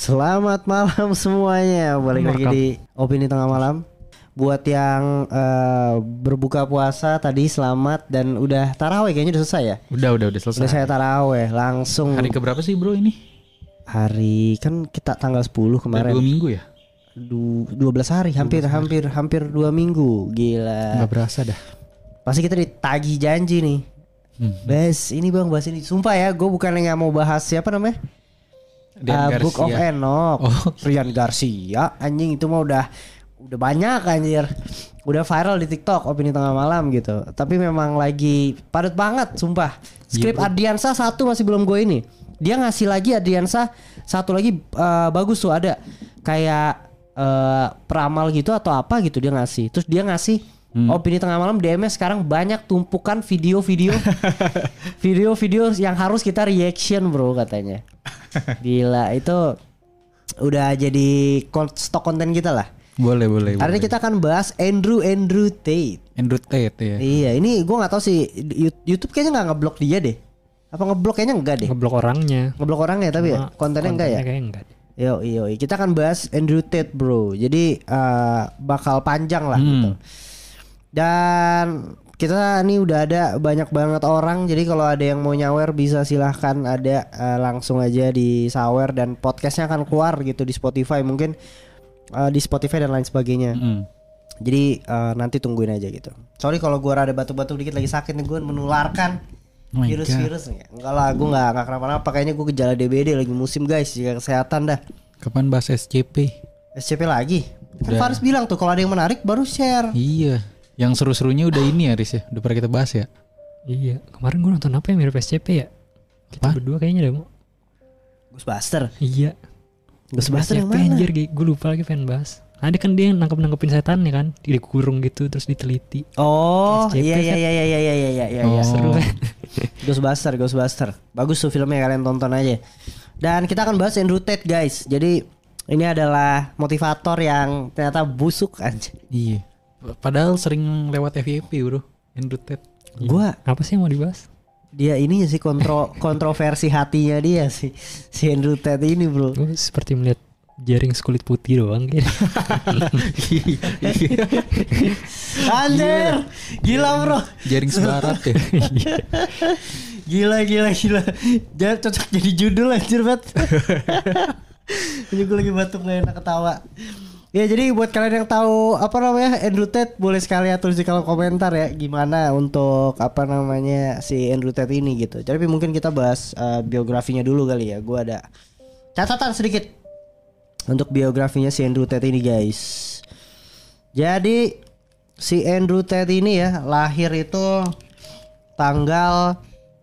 Selamat malam semuanya. Balik lagi di Opini Tengah Malam. Buat yang berbuka puasa tadi selamat. Dan udah taraweh kayaknya udah selesai ya? Udah selesai. Udah saya taraweh langsung. Hari keberapa sih bro ini? Hari kan kita tanggal 10 kemarin. 2 minggu ya? 12 hari, hampir 2 minggu. Gila. Gak berasa dah. Pasti kita ditagih janji nih. Bes, ini bang bahas ini. Sumpah ya, gue bukannya gak mau bahas siapa namanya? Book of Enoch. Rian Garcia. Anjing itu mah udah banyak anjir. Udah viral di TikTok Opini Tengah Malam gitu. Tapi memang lagi padat banget sumpah. Skrip Ardiansa 1 masih belum gue ini. Dia ngasih lagi Ardiansa 1 lagi bagus tuh, ada kayak peramal gitu atau apa gitu dia ngasih. Terus dia ngasih Opini Tengah Malam DM-nya sekarang banyak tumpukan video-video yang harus kita reaction bro katanya. Gila, itu udah jadi stok konten kita lah. Boleh. Hari ini kita akan bahas Andrew Tate. Andrew Tate ya. Iya, ini gue nggak tahu sih YouTube kayaknya nggak ngeblok dia deh. Apa ngeblok kayaknya enggak deh. Ngeblok orangnya tapi ya kontennya enggak ya. Kayaknya enggak. Yo, kita akan bahas Andrew Tate bro. Jadi bakal panjang lah gitu. Dan kita nih udah ada banyak banget orang. Jadi kalau ada yang mau nyawer bisa silahkan ada langsung aja di sawer. Dan podcastnya akan keluar gitu di Spotify. Mungkin di Spotify dan lain sebagainya. Jadi nanti tungguin aja gitu. Sorry kalau gue rada batuk-batuk dikit, lagi sakit nih, gue menularkan virus-virus nih. Enggak lah, gue gak kenapa-napa. Kayaknya gue gejala DBD lagi musim guys. Jaga kesehatan dah. Kapan bahas SCP lagi? Kan Faris bilang tuh kalau ada yang menarik baru share. Iya. Yang seru-serunya udah ini ya Riz ya. Udah pernah kita bahas ya. Iya. Kemarin gue nonton apa yang mirip SCP ya? Kita berdua kayaknya deh mau. Ghostbuster. Iya. Ghostbuster yang mana? Anjir, gue lupa lagi pengen bahas. Ada kan dia yang nangkepin setan ya kan, dikurung gitu terus diteliti. Oh SCP iya. Seru kan. Ghostbuster. Bagus tuh filmnya, kalian tonton aja. Dan kita akan bahas Andrew Tate guys. Jadi ini adalah motivator yang ternyata busuk aja. Iya. Padahal sering lewat FYP bro, Andrew Tate. Gua apa sih yang mau dibahas? Dia ini sih kontroversi hatinya dia si Andrew Tate ini bro. Gue seperti melihat jaring kulit putih doang gitu. Anjir, gila bro. Jaring sebarat ya. Gila. Jangan cocok jadi judul anjir banget. Ini gue lagi batuk gak enak ketawa. Ya jadi buat kalian yang tahu apa namanya Andrew Tate, boleh sekalian tulis di kolom komentar ya gimana untuk apa namanya si Andrew Tate ini gitu. Tapi mungkin kita bahas biografinya dulu kali ya. Gue ada catatan sedikit untuk biografinya si Andrew Tate ini guys. Jadi si Andrew Tate ini ya lahir itu tanggal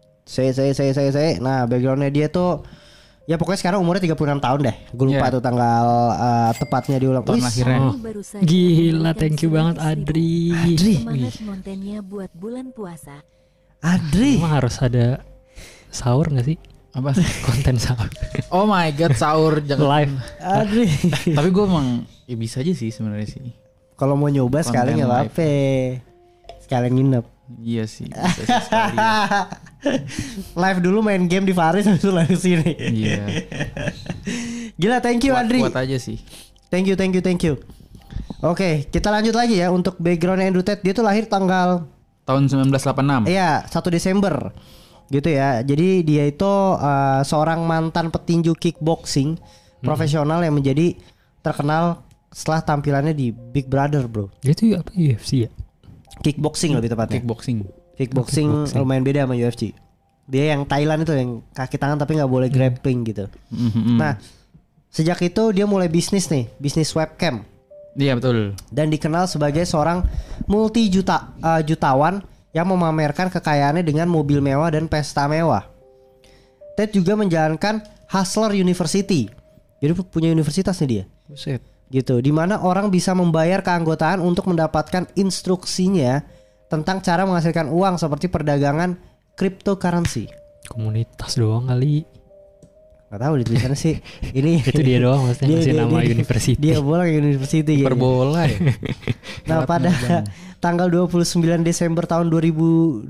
nah backgroundnya dia tuh ya pokoknya sekarang umurnya 36 tahun deh. Gue lupa tuh tanggal tepatnya diulang. Tahun lahirnya. Gila, thank you banget Adri. Semangat kontennya buat bulan puasa. Adri. Emang harus ada sahur gak sih? Apa? Konten sahur. Oh my god, sahur jangan live. Adri. Tapi gue emang ya bisa aja sih sebenarnya sih. Kalau mau nyoba sekali nggak apa-apa. Sekalian nginep. Iya sih. Bisa sih sekali. Live dulu main game di Faris habis itu langsung sini. Iya. Gila, thank you Adri. Kuat aja sih. Thank you. Oke, kita lanjut lagi ya untuk background Andrew Tate. Dia tuh lahir tanggal tahun 1986. Iya, 1 Desember. Gitu ya. Jadi dia itu seorang mantan petinju kickboxing profesional yang menjadi terkenal setelah tampilannya di Big Brother, bro. Dia tuh apa, UFC ya? Kickboxing lebih tepatnya. Kickboxing lumayan beda sama UFC. Dia yang Thailand itu yang kaki tangan tapi nggak boleh grappling gitu. Nah, sejak itu dia mulai bisnis webcam. Iya betul. Dan dikenal sebagai seorang jutawan yang memamerkan kekayaannya dengan mobil mewah dan pesta mewah. Ted juga menjalankan Hustler University. Jadi punya universitas nih dia. Buset. Gitu, di mana orang bisa membayar keanggotaan untuk mendapatkan instruksinya tentang cara menghasilkan uang seperti perdagangan cryptocurrency. Komunitas doang kali. Gak tahu di tulisannya sih. Ini itu dia doang maksudnya ngasih nama university. Dia bola university gitu. Perbola ya. Nah, pada tanggal 29 Desember tahun 2022,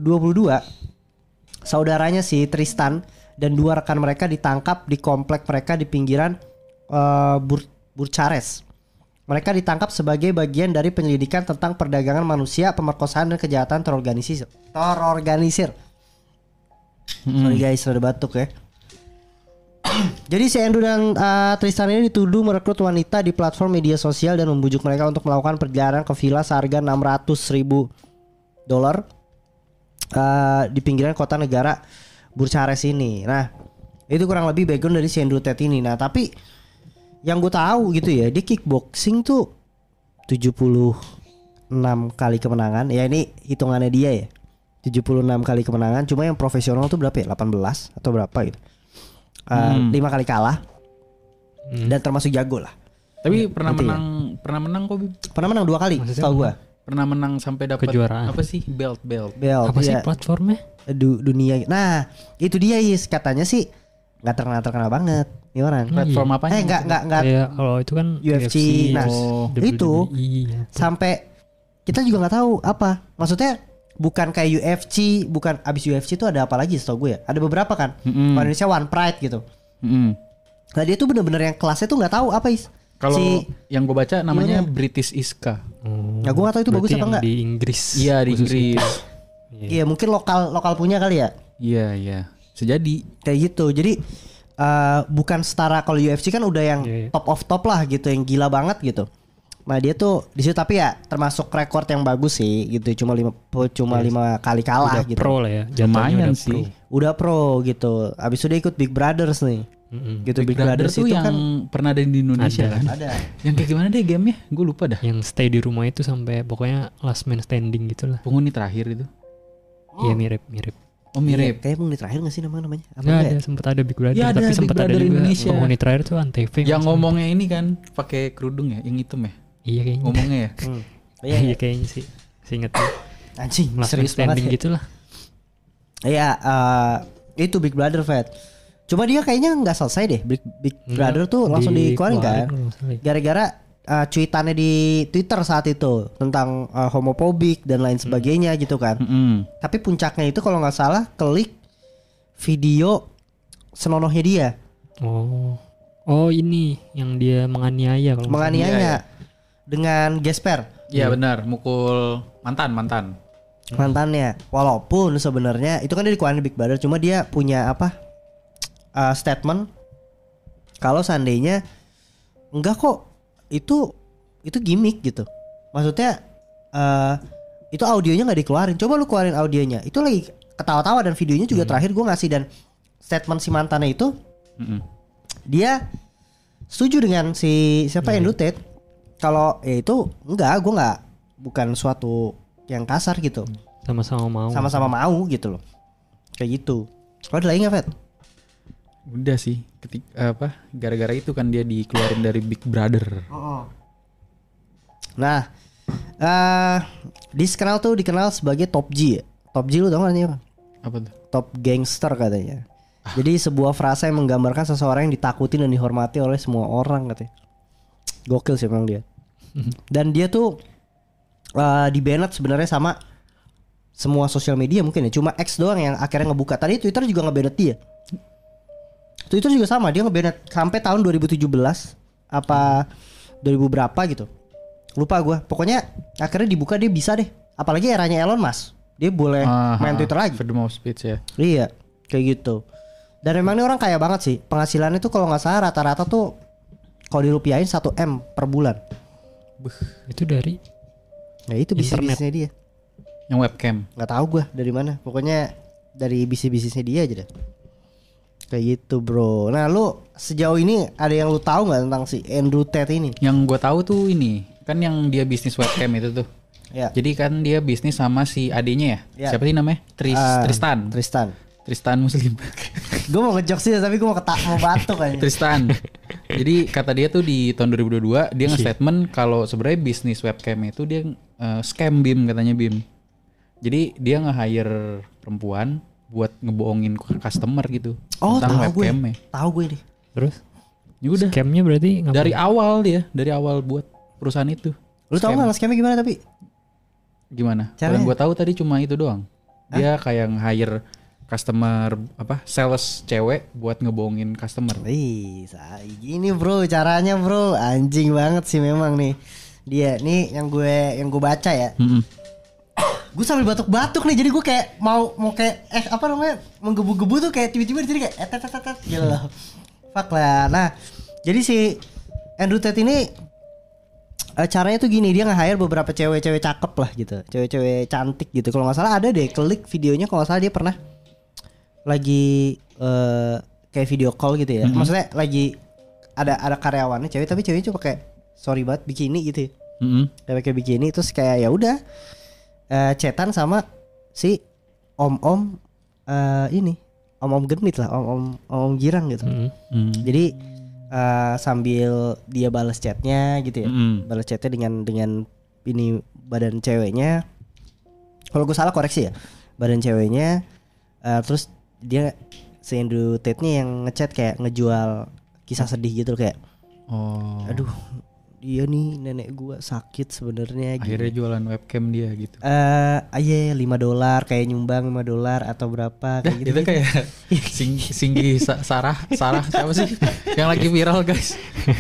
saudaranya si Tristan dan 2 rekan mereka ditangkap di komplek mereka di pinggiran Burchares. Mereka ditangkap sebagai bagian dari penyelidikan tentang perdagangan manusia, pemerkosaan dan kejahatan terorganisir. Sorry guys, rada batuk ya. Jadi si Andrew dan Tristan ini dituduh merekrut wanita di platform media sosial dan membujuk mereka untuk melakukan perjalanan ke villa seharga $600,000 di pinggiran kota negara Burchares ini. Nah, itu kurang lebih background dari si Andrew Tate ini. Nah, tapi yang gue tahu gitu ya, dia kickboxing tuh 76 kali kemenangan. Ya ini hitungannya dia ya. 76 kali kemenangan. Cuma yang profesional tuh berapa ya? 18 atau berapa gitu. 5 kali kalah. Dan termasuk jago lah. Tapi pernah menang kok, Bim? Pernah menang 2 kali, tahu gue. Pernah menang sampai dapat kejuaraan. Apa sih? Belt. Apa sih ya, platformnya? Dunia. Nah, itu dia Is, katanya sih nggak terkenal banget nih orang. Platform apa? Enggak. Ya, kalau itu kan UFC. Nah, itu sampai kita juga nggak tahu apa. Maksudnya bukan kayak UFC, bukan abis UFC itu ada apa lagi setahu gue ya. Ada beberapa kan. Kalau Indonesia One Pride gitu. Nah, dia tuh bener-bener yang kelasnya tuh nggak tahu apa Is. Kalau yang gue baca namanya British Iska. Nah, gue nggak tahu itu bagus apa enggak. Di Inggris. Iya, di Inggris. Iya, mungkin lokal punya kali ya. Iya. Sejadi kayak gitu. Jadi bukan setara kalau UFC kan udah yang top of top lah gitu, yang gila banget gitu. Nah, dia tuh di situ tapi ya termasuk rekor yang bagus sih gitu. Cuma 5 kali kalah udah gitu. Pro lah ya. Lumayan sih. Udah pro gitu. Abis itu dia ikut Big Brothers nih. Gitu Big Brothers itu itu yang kan pernah ada di Indonesia kan? Ada. Yang kayak gimana deh gamenya? Gue lupa dah. Yang stay di rumah itu sampai pokoknya last man standing gitulah. Penghuni terakhir itu. Iya mirip. Oh mirip. Kayak penghuni terakhir gak sih namanya? Nggak ada, sempat ada Big Brother, ya, tapi ada sempat Big ada Brother juga Indonesia. penghuni terakhir tuh Antv. Yang ngomongnya ini kan pakai kerudung ya, yang hitam ya. Iya kayaknya. Ngomongnya ya. Iya kayaknya sih. Seingat tuh. Anjing, last man serius standing banget gitulah. Iya, itu Big Brother Fat. Cuma dia kayaknya nggak selesai deh. Big Brother tuh langsung dikeluarin kan. Gara-gara cuitannya di Twitter saat itu tentang homofobik dan lain sebagainya gitu kan. Tapi puncaknya itu kalau nggak salah klik video senonohnya dia. Oh ini yang dia menganiaya kalau menganiaya dengan gesper. Iya benar, mukul mantannya. Walaupun sebenarnya itu kan dia dikeluarin Big Brother, cuma dia punya statement kalau seandainya enggak kok itu gimmick gitu. Maksudnya itu audionya nggak dikeluarin. Coba lu keluarin audionya. Itu lagi ketawa-tawa dan videonya juga terakhir gue ngasih, dan statement si mantannya itu dia setuju dengan si Andrew Tate kalau ya itu gue bukan suatu yang kasar gitu. Sama-sama mau gitu loh. Kayak gitu. Kalau ada lagi nggak, Fet? Udah sih, gara-gara itu kan dia dikeluarin dari Big Brother. Nah, di Skral tuh dikenal sebagai Top G ya. Top G lu tau gak nih apa? Apa tuh? Top Gangster katanya. Jadi sebuah frasa yang menggambarkan seseorang yang ditakuti dan dihormati oleh semua orang katanya. Gokil sih memang dia. Dan dia tuh di-banned sebenarnya sama semua sosial media mungkin ya. Cuma X doang yang akhirnya ngebuka. Tadi Twitter juga nge-banned dia. Twitter juga sama, dia nge-banned sampai tahun 2017 apa 2000 berapa gitu. Lupa gue. Pokoknya akhirnya dibuka, dia bisa deh. Apalagi eranya Elon Musk, dia boleh main Twitter lagi. Freedom of speech ya. Iya, kayak gitu. Dan memang ini orang kaya banget sih. Penghasilannya tuh kalau nggak salah rata-rata tuh kalau dirupiahin 1 M per bulan. Itu dari? Ya itu bisnisnya dia. Yang webcam. Nggak tahu gue dari mana. Pokoknya dari bisnisnya dia aja deh. Kayak gitu bro. Nah lu sejauh ini ada yang lu tahu nggak tentang si Andrew Tate ini? Yang gue tahu tuh ini kan yang dia bisnis webcam itu tuh. Ya. Jadi kan dia bisnis sama si adiknya ya. Siapa sih namanya? Tristan Muslim. Gue mau ngejok sih tapi gue mau batuk aja. Tristan. Jadi kata dia tuh di tahun 2022 dia nge-statement kalau sebenarnya bisnis webcam itu dia scam Bim, katanya Bim. Jadi dia nge-hire perempuan buat ngebohongin customer gitu. Tentang webcamnya. Tahu gue nih. Terus? Ya udah. Scamnya berarti dari awal buat perusahaan itu. Lu tahu nggak scamnya gimana tapi? Gimana? Yang gue tahu tadi cuma itu doang. Dia kayak nge-hire customer sales cewek buat ngebohongin customer. Gini bro caranya bro, anjing banget sih memang nih. Dia nih yang gue baca ya. Gue sambil batuk-batuk nih, jadi gue kayak mau kayak menggebu-gebu tuh kayak tiba-tiba jadi kayak gitu loh. Fuck lah. Nah, jadi si Andrew Tate ini caranya tuh gini, dia nge-hire beberapa cewek-cewek cakep lah gitu, cewek-cewek cantik gitu. Kalau nggak salah ada deh, klik videonya kalau nggak salah dia pernah lagi kayak video call gitu ya. Maksudnya lagi ada karyawannya cewek, tapi ceweknya cuma pakai sorry banget bikini gitu ya. Kayak pakai bikini terus kayak ya udah chatan sama si om-om ini, om-om genit lah, om-om girang gitu. Jadi sambil dia balas chatnya gitu ya, balas chatnya dengan ini badan ceweknya. Kalau gue salah koreksi ya, badan ceweknya. Terus dia si Andrew Tate-nya yang ngechat kayak ngejual kisah sedih gitu kayak, aduh dia nih nenek gua sakit sebenarnya. Akhirnya jualan webcam dia gitu. $5 kayak nyumbang $5 atau berapa kayak gitu. Itu kayak Singgi Sarah siapa sih yang lagi viral guys?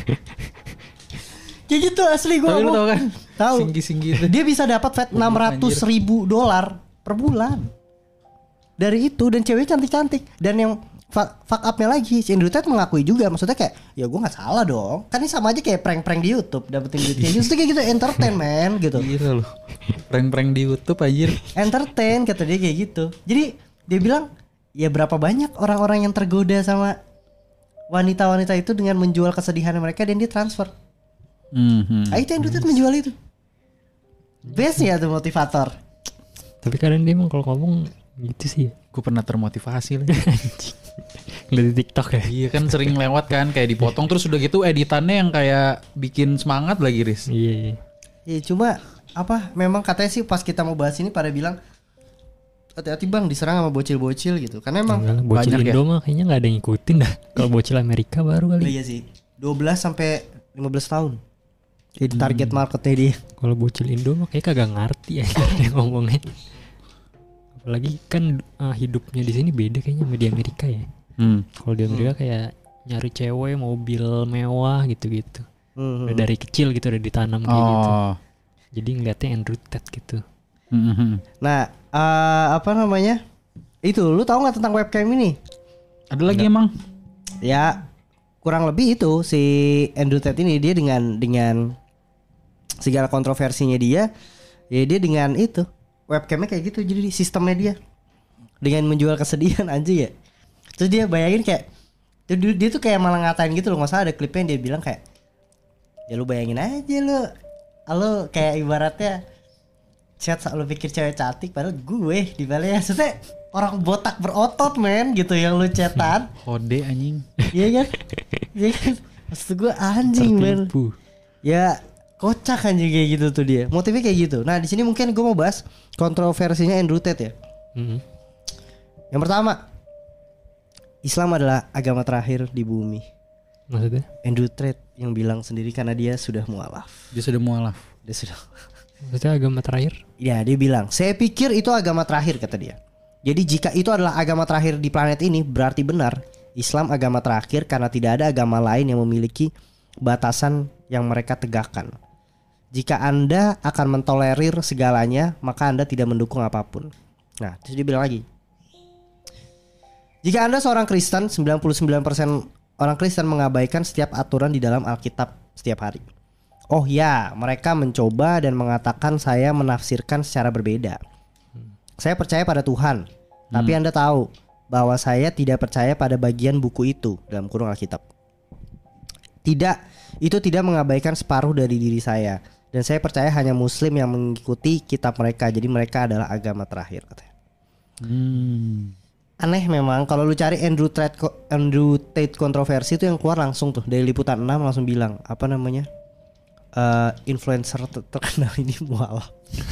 Kayak gitu asli gua. Tapi lu tahu kan? Tahu. Singgi itu. Dia bisa dapat $600,000 per bulan. Dari itu, dan ceweknya cantik-cantik. Dan yang fuck up-nya lagi, si Andrew Tate mengakui juga, maksudnya kayak ya gue nggak salah dong, kan ini sama aja kayak prank-prank di YouTube dapetin duitnya justru kayak gitu, entertainment gitu. Gila loh, prank-prank di YouTube anjir. Entertain kata dia kayak gitu. Jadi dia bilang ya berapa banyak orang-orang yang tergoda sama wanita-wanita itu dengan menjual kesedihan mereka dan dia transfer. Itu Andrew Tate menjual itu. Best ya tuh motivator. Tapi kadang dia emang kalau ngomong gitu sih. Gue pernah termotivasi lagi. Lihat di TikTok ya. Iya kan sering lewat kan kayak dipotong terus udah gitu editannya yang kayak bikin semangat lagi Riz. Iya. Ya cuma memang katanya sih pas kita mau bahas ini pada bilang hati-hati bang diserang sama bocil-bocil gitu. Karena emang bocil banyak Indo mah kayaknya gak ada yang ngikutin dah. Kalau bocil Amerika baru kali. Iya sih 12 sampai 15 tahun. Jadi target marketnya dia. Kalau bocil Indo mah kayak kagak ngerti ya dia ngomongnya. Apalagi kan hidupnya di sini beda kayaknya sama di Amerika ya. Kalau di Amerika kayak nyari cewek, mobil mewah gitu-gitu. Udah dari kecil gitu udah ditanam kayak gitu. Jadi ngeliatnya Andrew Tate gitu. Nah, itu lu tahu nggak tentang webcam ini? Ada lagi emang? Ya kurang lebih itu si Andrew Tate ini dia dengan segala kontroversinya dia dengan itu. Webcamnya kayak gitu, jadi sistemnya dia dengan menjual kesedihan anjing ya. Terus dia bayangin kayak dia tuh kayak malah ngatain gitu loh, nggak salah ada klipnya yang dia bilang kayak ya lu bayangin aja lu kayak ibaratnya chat lu pikir cewek cantik padahal gue dibalasnya maksudnya orang botak berotot men gitu yang lu chatan. Kode anjing. Iya kan? Maksud gue anjing men. Ya kocak kan juga gitu tuh dia. Motifnya kayak gitu. Nah, di sini mungkin gue mau bahas kontroversinya Andrew Tate ya. Yang pertama, Islam adalah agama terakhir di bumi. Maksudnya? Andrew Tate yang bilang sendiri karena dia sudah mualaf. Maksudnya agama terakhir? Ya, dia bilang, "Saya pikir itu agama terakhir," kata dia. Jadi jika itu adalah agama terakhir di planet ini, berarti benar Islam agama terakhir karena tidak ada agama lain yang memiliki batasan yang mereka tegakkan. Jika Anda akan mentolerir segalanya, maka Anda tidak mendukung apapun. Nah, terus dia bilang lagi. Jika Anda seorang Kristen, 99% orang Kristen mengabaikan setiap aturan di dalam Alkitab setiap hari. Oh ya, mereka mencoba dan mengatakan saya menafsirkan secara berbeda. Saya percaya pada Tuhan, tapi Anda tahu bahwa saya tidak percaya pada bagian buku itu dalam kurung Alkitab. Itu tidak mengabaikan separuh dari diri saya. Dan saya percaya hanya Muslim yang mengikuti kitab mereka. Jadi mereka adalah agama terakhir katanya. Aneh memang kalau lu cari Andrew Tate kontroversi itu yang keluar langsung tuh dari Liputan 6 langsung bilang influencer terkenal ini mualaf.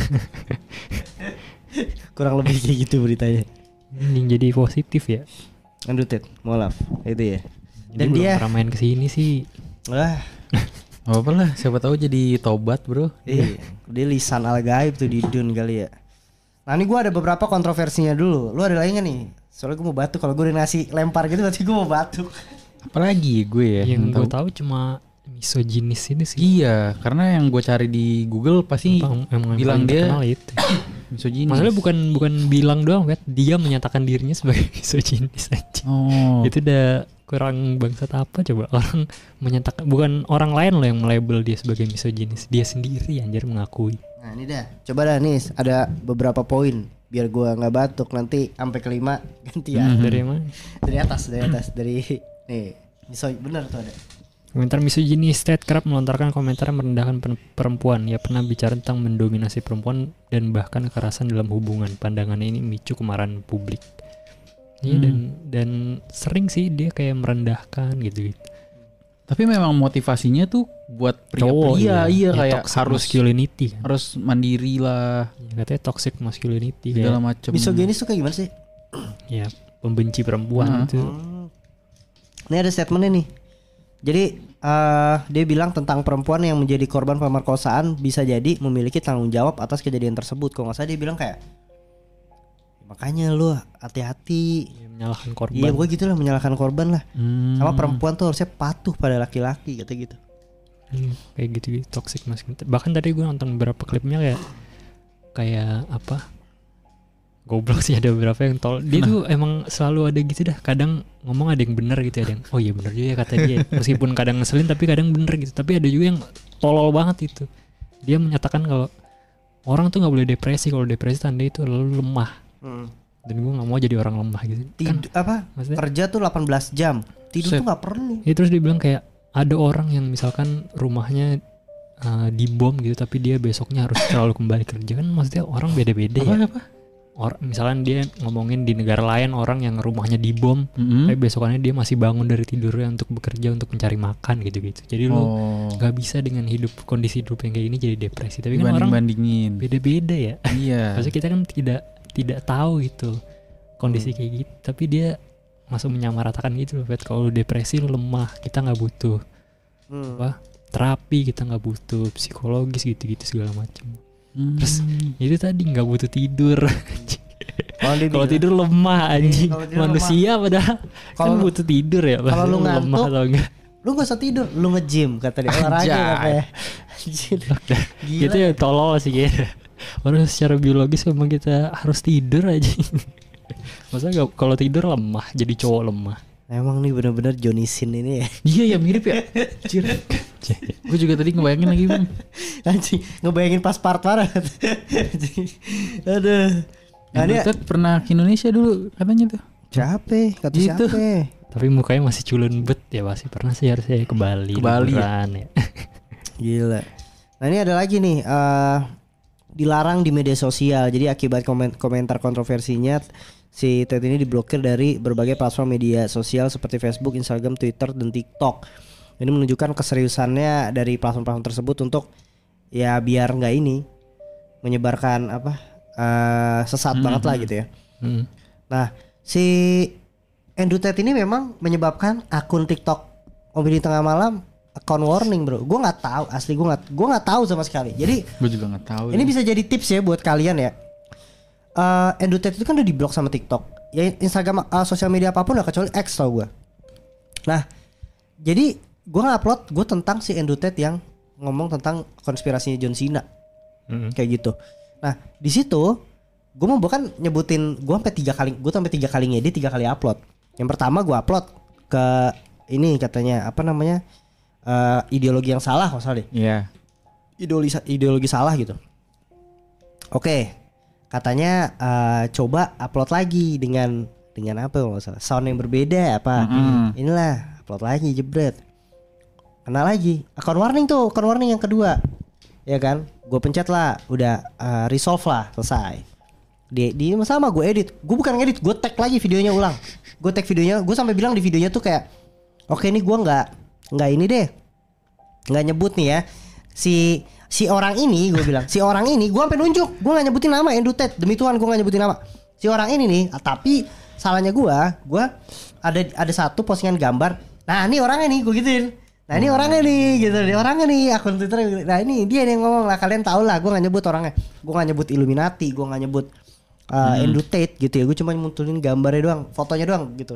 Kurang lebih kayak gitu beritanya. Ini jadi positif ya. Andrew Tate mualaf itu ya. Dan dia pernah main kesini sih. Apa lah, siapa tahu jadi tobat bro. Iya, dia lisan al gaib tuh di Dun kali ya. Nah ini gue ada beberapa kontroversinya dulu. Lu ada lagi gak nih Soalnya gue mau batuk. Kalau gue udah nasi lempar gitu berarti gue mau batuk. Apalagi gue ya Yang gue tahu cuma misoginis ini sih. Iya, karena yang gue cari di Google pasti emang bilang dia itu. misoginis. Masalahnya bukan bilang doang, Wet. Dia menyatakan dirinya sebagai misoginis aja. Oh. Itu udah kurang bangsat apa coba. Orang menyatakan, bukan orang lain loh yang melabel dia sebagai misoginis. Dia sendiri anjir mengakui. Nah ini dah. Coba dah nih ada beberapa poin biar gue nggak batuk nanti sampai kelima gantian. Dari mana? Dari atas dari nih. Bener tuh ada. Komentar misoginis, Ted kerap melontarkan komentar yang merendahkan perempuan. Ia pernah bicara tentang mendominasi perempuan dan bahkan kekerasan dalam hubungan. Pandangannya ini memicu kemarahan publik. Iya dan sering sih dia kayak merendahkan gitu. Tapi memang motivasinya tuh buat ya, pria-pria, iya kayak harus masculinity kan. Harus mandiri lah. Ya, katanya toxic masculinity segala macam. Misoginis tuh kayak gimana sih? Ya, pembenci perempuan itu. Ini ada statementnya nih. Jadi dia bilang tentang perempuan yang menjadi korban pemerkosaan bisa jadi memiliki tanggung jawab atas kejadian tersebut. Kalau nggak salah dia bilang kayak makanya lu hati-hati Ya, menyalahkan korban. Iya gue gitu lah, menyalahkan korban lah. Sama perempuan tuh harusnya patuh pada laki-laki kata gitu. Kayak gitu toxic masculinity. Bahkan tadi gue nonton beberapa klipnya kayak apa? Goblok sih, ada beberapa yang dia tuh emang selalu ada gitu dah. Kadang ngomong ada yang benar gitu, ada yang oh iya benar juga ya kata dia. Meskipun kadang ngeselin tapi kadang bener gitu. Tapi ada juga yang tolol banget itu. Dia menyatakan kalau orang tuh nggak boleh depresi. Kalau depresi tanda itu lalu lemah. Dan gue nggak mau jadi orang lemah gitu. Kerja tuh 18 jam. Tidur tuh nggak perlu. Ya, terus dia bilang kayak ada orang yang misalkan rumahnya dibom gitu, tapi dia besoknya harus selalu kembali kerja. Kan maksudnya orang beda-beda ya. Misalkan dia ngomongin di negara lain orang yang rumahnya dibom, tapi besokannya dia masih bangun dari tidurnya untuk bekerja untuk mencari makan gitu-gitu. Jadi lu nggak bisa dengan kondisi hidup yang kayak gini jadi depresi. Tapi kan orang bandingin beda-beda ya. Iya. Maksudnya kita kan tidak tahu gitu kondisi kayak gitu. Tapi dia masuk menyamaratakan gitu loh, kalau lu depresi lu lemah, kita nggak butuh terapi, kita nggak butuh psikologis gitu-gitu segala macam. Terus itu tadi nggak butuh tidur. Kalau tidur lemah anjing. Manusia padahal kan butuh tidur ya. Kalau lu ngantuk atau enggak, lu gak usah tidur, lu nge-gym kata dia. Olahraga katanya. Gitu ya tolol sih kayaknya. Orang secara biologis memang kita harus tidur aja. Maksudnya kalau tidur lemah, jadi cowok lemah. Emang nih benar-benar Johnny Sin ini ya. Iya ya mirip ya. Gue juga tadi ngebayangin lagi bang. Anjing ngebayangin pas part parah. Aduh. Nah, dia pernah ke Indonesia dulu katanya tuh. Capek, kata gitu. siapa? Tapi mukanya masih culun bet ya, pasti pernah sih harusnya ke Bali. Ya. Gila. Nah ini ada lagi nih dilarang di media sosial. Jadi akibat komentar kontroversinya si Ted ini diblokir dari berbagai platform media sosial seperti Facebook, Instagram, Twitter, dan TikTok. Ini menunjukkan keseriusannya dari platform-platform tersebut untuk ya biar nggak ini menyebarkan sesat banget lah gitu ya. Nah si Andrew Ted ini memang menyebabkan akun TikTok Opini Tengah Malam account warning bro. Gue nggak tahu asli, gue nggak tahu sama sekali. Jadi gue juga nggak tahu. Ini bisa jadi tips ya buat kalian ya. Andrew Tate itu kan udah diblok sama TikTok. Ya Instagram, sosial media apapun lah kecuali X tau gue. Nah, jadi gue nge-upload gue tentang si Andrew Tate yang ngomong tentang konspirasinya John Cena. Kayak gitu. Nah, di situ gue mau bahkan nyebutin gue sampai 3 kali ngedit, 3 kali upload. Yang pertama gue upload ke ini katanya ideologi yang salah kalau salah deh. Iya. Ideologi salah gitu. Oke. Katanya coba upload lagi dengan apa nggak salah, sound yang berbeda apa. Inilah upload lagi jebret. Kena lagi account warning yang kedua. Ya kan? Gue pencet lah, udah resolve lah, selesai. Di sama gue edit. Gue bukan ngedit, gue tag lagi videonya ulang. Gue tag videonya, gue sampai bilang di videonya tuh kayak oke nih gue nggak ini deh. Nggak nyebut nih ya. Si orang ini gue bilang, si orang ini gue sampai nunjuk, gue nggak nyebutin nama Andrew Tate, demi Tuhan gue nggak nyebutin nama si orang ini nih. Tapi salahnya gue ada satu postingan gambar, nah ini orangnya nih gue gituin, nah ini orangnya nih gitu, orangnya nih akun Twitter, nah ini dia yang ngomong lah, kalian tau lah gue nggak nyebut orangnya, gue nggak nyebut Illuminati, gue nggak nyebut Andrew Tate gitu ya. Gue cuma munculin gambarnya doang, fotonya doang gitu.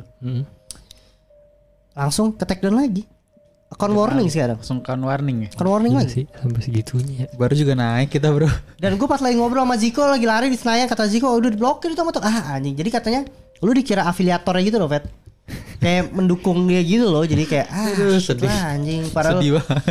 Langsung ke take down lagi. Account warning sekarang. Langsung account warning ya. Account warning lagi sih sampai segitunya. Baru juga naik kita bro. Dan gue pas lagi ngobrol sama Ziko lagi lari di Senayan, kata Ziko udah diblokir itu sama tuh. Anjing. Jadi katanya lu dikira afiliatornya gitu loh, Fet. Kayak mendukung dia gitu loh. Jadi kayak sedih. Anjing. Padahal sedih banget.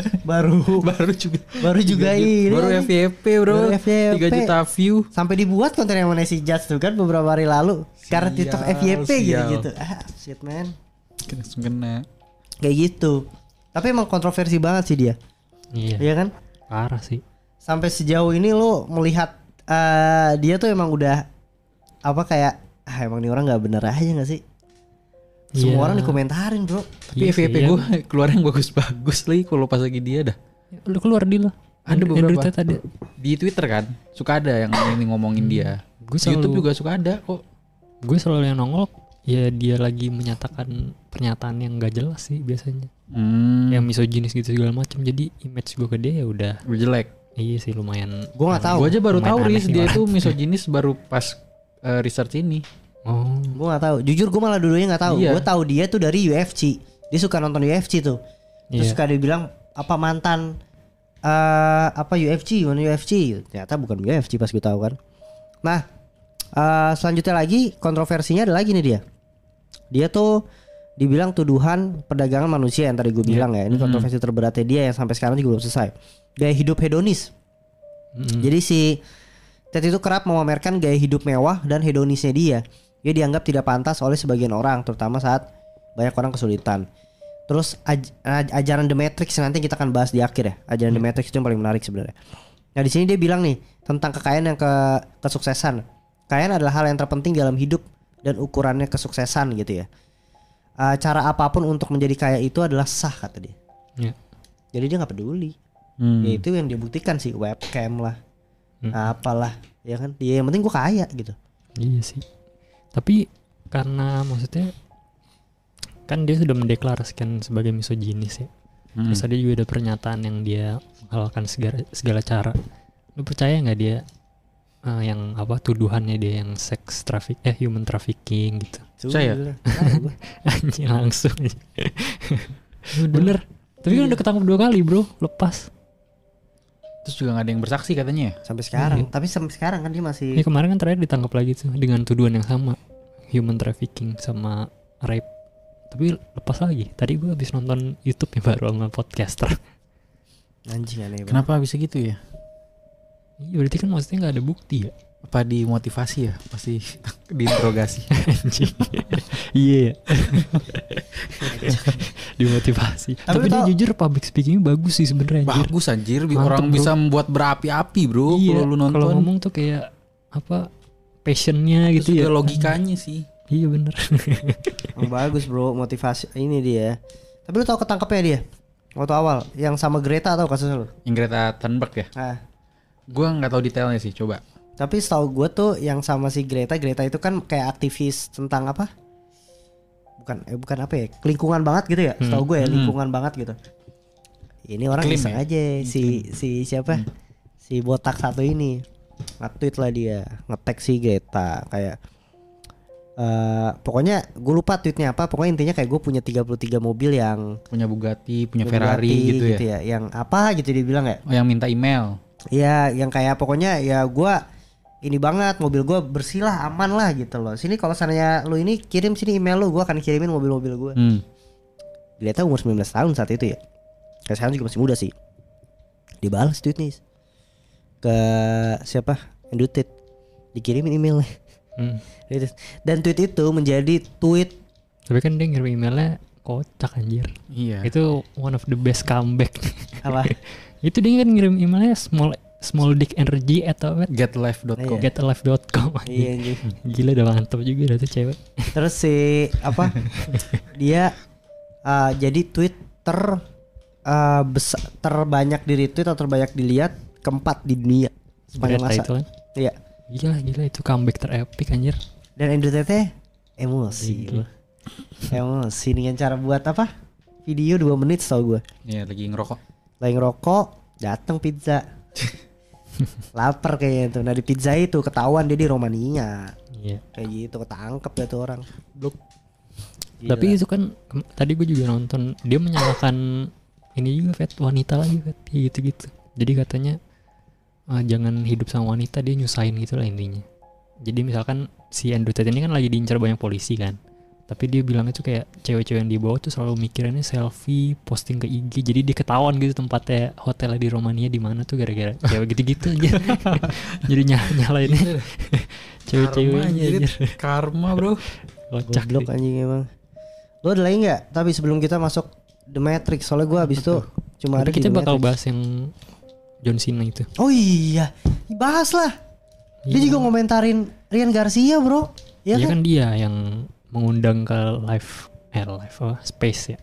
baru juga ini. Baru FYP bro. Baru FYP. 3 juta view. Sampai dibuat konten yang mana si Judge tuh kan beberapa hari lalu. Karena TikTok FYP gitu-gitu. Shit man. Langsung kena. Kayak gitu. Tapi emang kontroversi banget sih dia. Iya kan? Parah sih. Sampai sejauh ini lo melihat dia tuh emang udah apa kayak emang nih orang nggak bener aja nggak sih? Semua orang dikomentarin bro. Tapi FYP gue keluar yang bagus-bagus lagi kalau pas lagi dia dah. Lu keluar di lo. Ada beberapa tadi. Di Twitter kan suka ada yang ini ngomongin dia. Di YouTube juga suka ada kok. Gue selalu yang nongol ya dia lagi menyatakan pernyataan yang gak jelas sih biasanya. Yang misoginis gitu segala macam. Jadi image gue ke dia ya udah jelek. Iya sih lumayan. Gue nggak tahu. Gue aja baru tahu Riz dia itu misoginis baru pas research ini. Gue nggak tahu. Jujur gue malah dulunya nggak tahu. Gue tahu dia tuh dari UFC. Dia suka nonton UFC tuh. Terus suka dia bilang apa mantan apa UFC, mana UFC. Ternyata bukan UFC pas gue tahu kan. Nah selanjutnya lagi kontroversinya ada lagi nih dia. Dia tuh dibilang tuduhan perdagangan manusia yang tadi gue bilang ya. Ini kontroversi terberatnya dia yang sampai sekarang juga belum selesai. Gaya hidup hedonis. Jadi si Ted itu kerap memamerkan gaya hidup mewah dan hedonisnya dia. Dia dianggap tidak pantas oleh sebagian orang, terutama saat banyak orang kesulitan. Terus ajaran The Matrix nanti kita akan bahas di akhir ya. Ajaran The Matrix itu yang paling menarik sebenarnya. Nah di sini dia bilang nih tentang kekayaan yang kesuksesan. Kekayaan adalah hal yang terpenting dalam hidup dan ukurannya kesuksesan gitu ya. Cara apapun untuk menjadi kaya itu adalah sah kata dia. Jadi dia nggak peduli. Ya itu yang dia buktikan sih, webcam lah, apalah, ya kan. Dia yang penting gue kaya gitu. Iya sih. Tapi karena maksudnya kan dia sudah mendeklarasikan sebagai misoginis ya. Terus tadi juga ada pernyataan yang dia menghalalkan segala cara. Lu percaya nggak dia yang apa tuduhannya dia yang human trafficking gitu? Percaya? Anjing langsung. Bener. Tapi kan udah ketangkep 2 kali bro, lepas. Terus juga gak ada yang bersaksi katanya ya? Sampai sekarang. Tapi sampai sekarang kan dia masih. Ini kemarin kan terakhir ditangkap lagi tuh dengan tuduhan yang sama, human trafficking sama rape. Tapi lepas lagi. Tadi gue habis nonton YouTube ya baru sama podcaster. Anjing aneh banget. Kenapa bisa gitu ya? Iya berarti kan maksudnya gak ada bukti ya? Apa dimotivasi ya? Pasti diinterogasi. Anjing. Iya. Dimotivasi. Tapi dia jujur public speakingnya bagus sih sebenarnya. Bagus anjir. Orang bisa membuat berapi-api bro. Iya, kalau lu nonton. Kalau ngomong tuh kayak apa passionnya gitu ya. Logikanya sih. Iya bener. Bagus bro motivasi ini dia. Tapi lu tahu ketangkepnya dia waktu awal yang sama Greta atau kasusnya lu? Yang Greta Thunberg ya? Gue nggak tahu detailnya sih, coba. Tapi setahu gue tuh yang sama si Greta itu kan kayak aktivis tentang apa? Bukan apa ya? Lingkungan banget gitu ya. Setahu gue ya lingkungan banget gitu. Ini orang iseng aja si siapa? Si botak satu ini. Nge-tweet lah dia, nge-tag si Greta kayak pokoknya gue lupa tweetnya apa. Pokoknya intinya kayak gue punya 33 mobil yang punya Bugatti, punya Ferrari gitu ya. Yang apa gitu dia bilang ya. Oh yang minta email. Iya, yang kayak pokoknya ya gue ini banget, mobil gue bersih lah, aman lah gitu loh. Sini kalau seandainya lu ini kirim sini email lu, gue akan kirimin mobil-mobil gue. Dia tahu umur 19 tahun saat itu ya. Kayak sekarang juga masih muda sih. Dibalas tweetnya ke siapa? Andrew Tate. Dikirimin emailnya. Dan tweet itu menjadi tweet. Tapi kan dia ngirim emailnya kocak anjir. Iya. Itu one of the best comeback. Apa? Itu dia kan ngirim emailnya small dick energy atau apa? Getalife.com. Getalife.com. Iya. Gila udah mantap juga dah tuh cewek. Terus si apa? Dia jadi Twitter terbanyak di retweet atau terbanyak dilihat keempat di dunia sepanjang masa. Itu kan? Iya. Gila itu comeback terepik anjir. Dan Andrew Tate emosi loh. Emosi dengan cara buat apa? Video 2 menit tau gue. Iya lagi ngerokok. Datang pizza. Lapar kayaknya tuh. Nah di pizza itu ketahuan dia di Romania. Iya. Kayak gitu ketangkep ya tuh orang. Blok. Tapi itu kan tadi gue juga nonton dia menyalahkan ini juga Fet, wanita lagi Fet, gitu-gitu. Jadi katanya jangan hidup sama wanita, dia nyusahin gitu lah intinya. Jadi misalkan si Andrew Tate ini kan lagi diincar banyak polisi kan. Tapi dia bilang itu kayak cewek-cewek yang di bawah tuh selalu mikirannya selfie, posting ke IG. Jadi dia ketahuan gitu tempatnya hotelnya di Romania di mana tuh gara-gara cewek gitu-gitu aja. Jadi nyalain cewek-ceweknya aja. Karma bro. Kocak Goblok anjing emang. Lo ada lagi nggak? Tapi sebelum kita masuk The Matrix, soalnya gue abis itu cuma ada. Kita bakal bahas yang John Cena itu. Oh iya, bahas lah. Dia juga ngomentarin Ryan Garcia bro. Ya kan dia yang mengundang ke live space ya.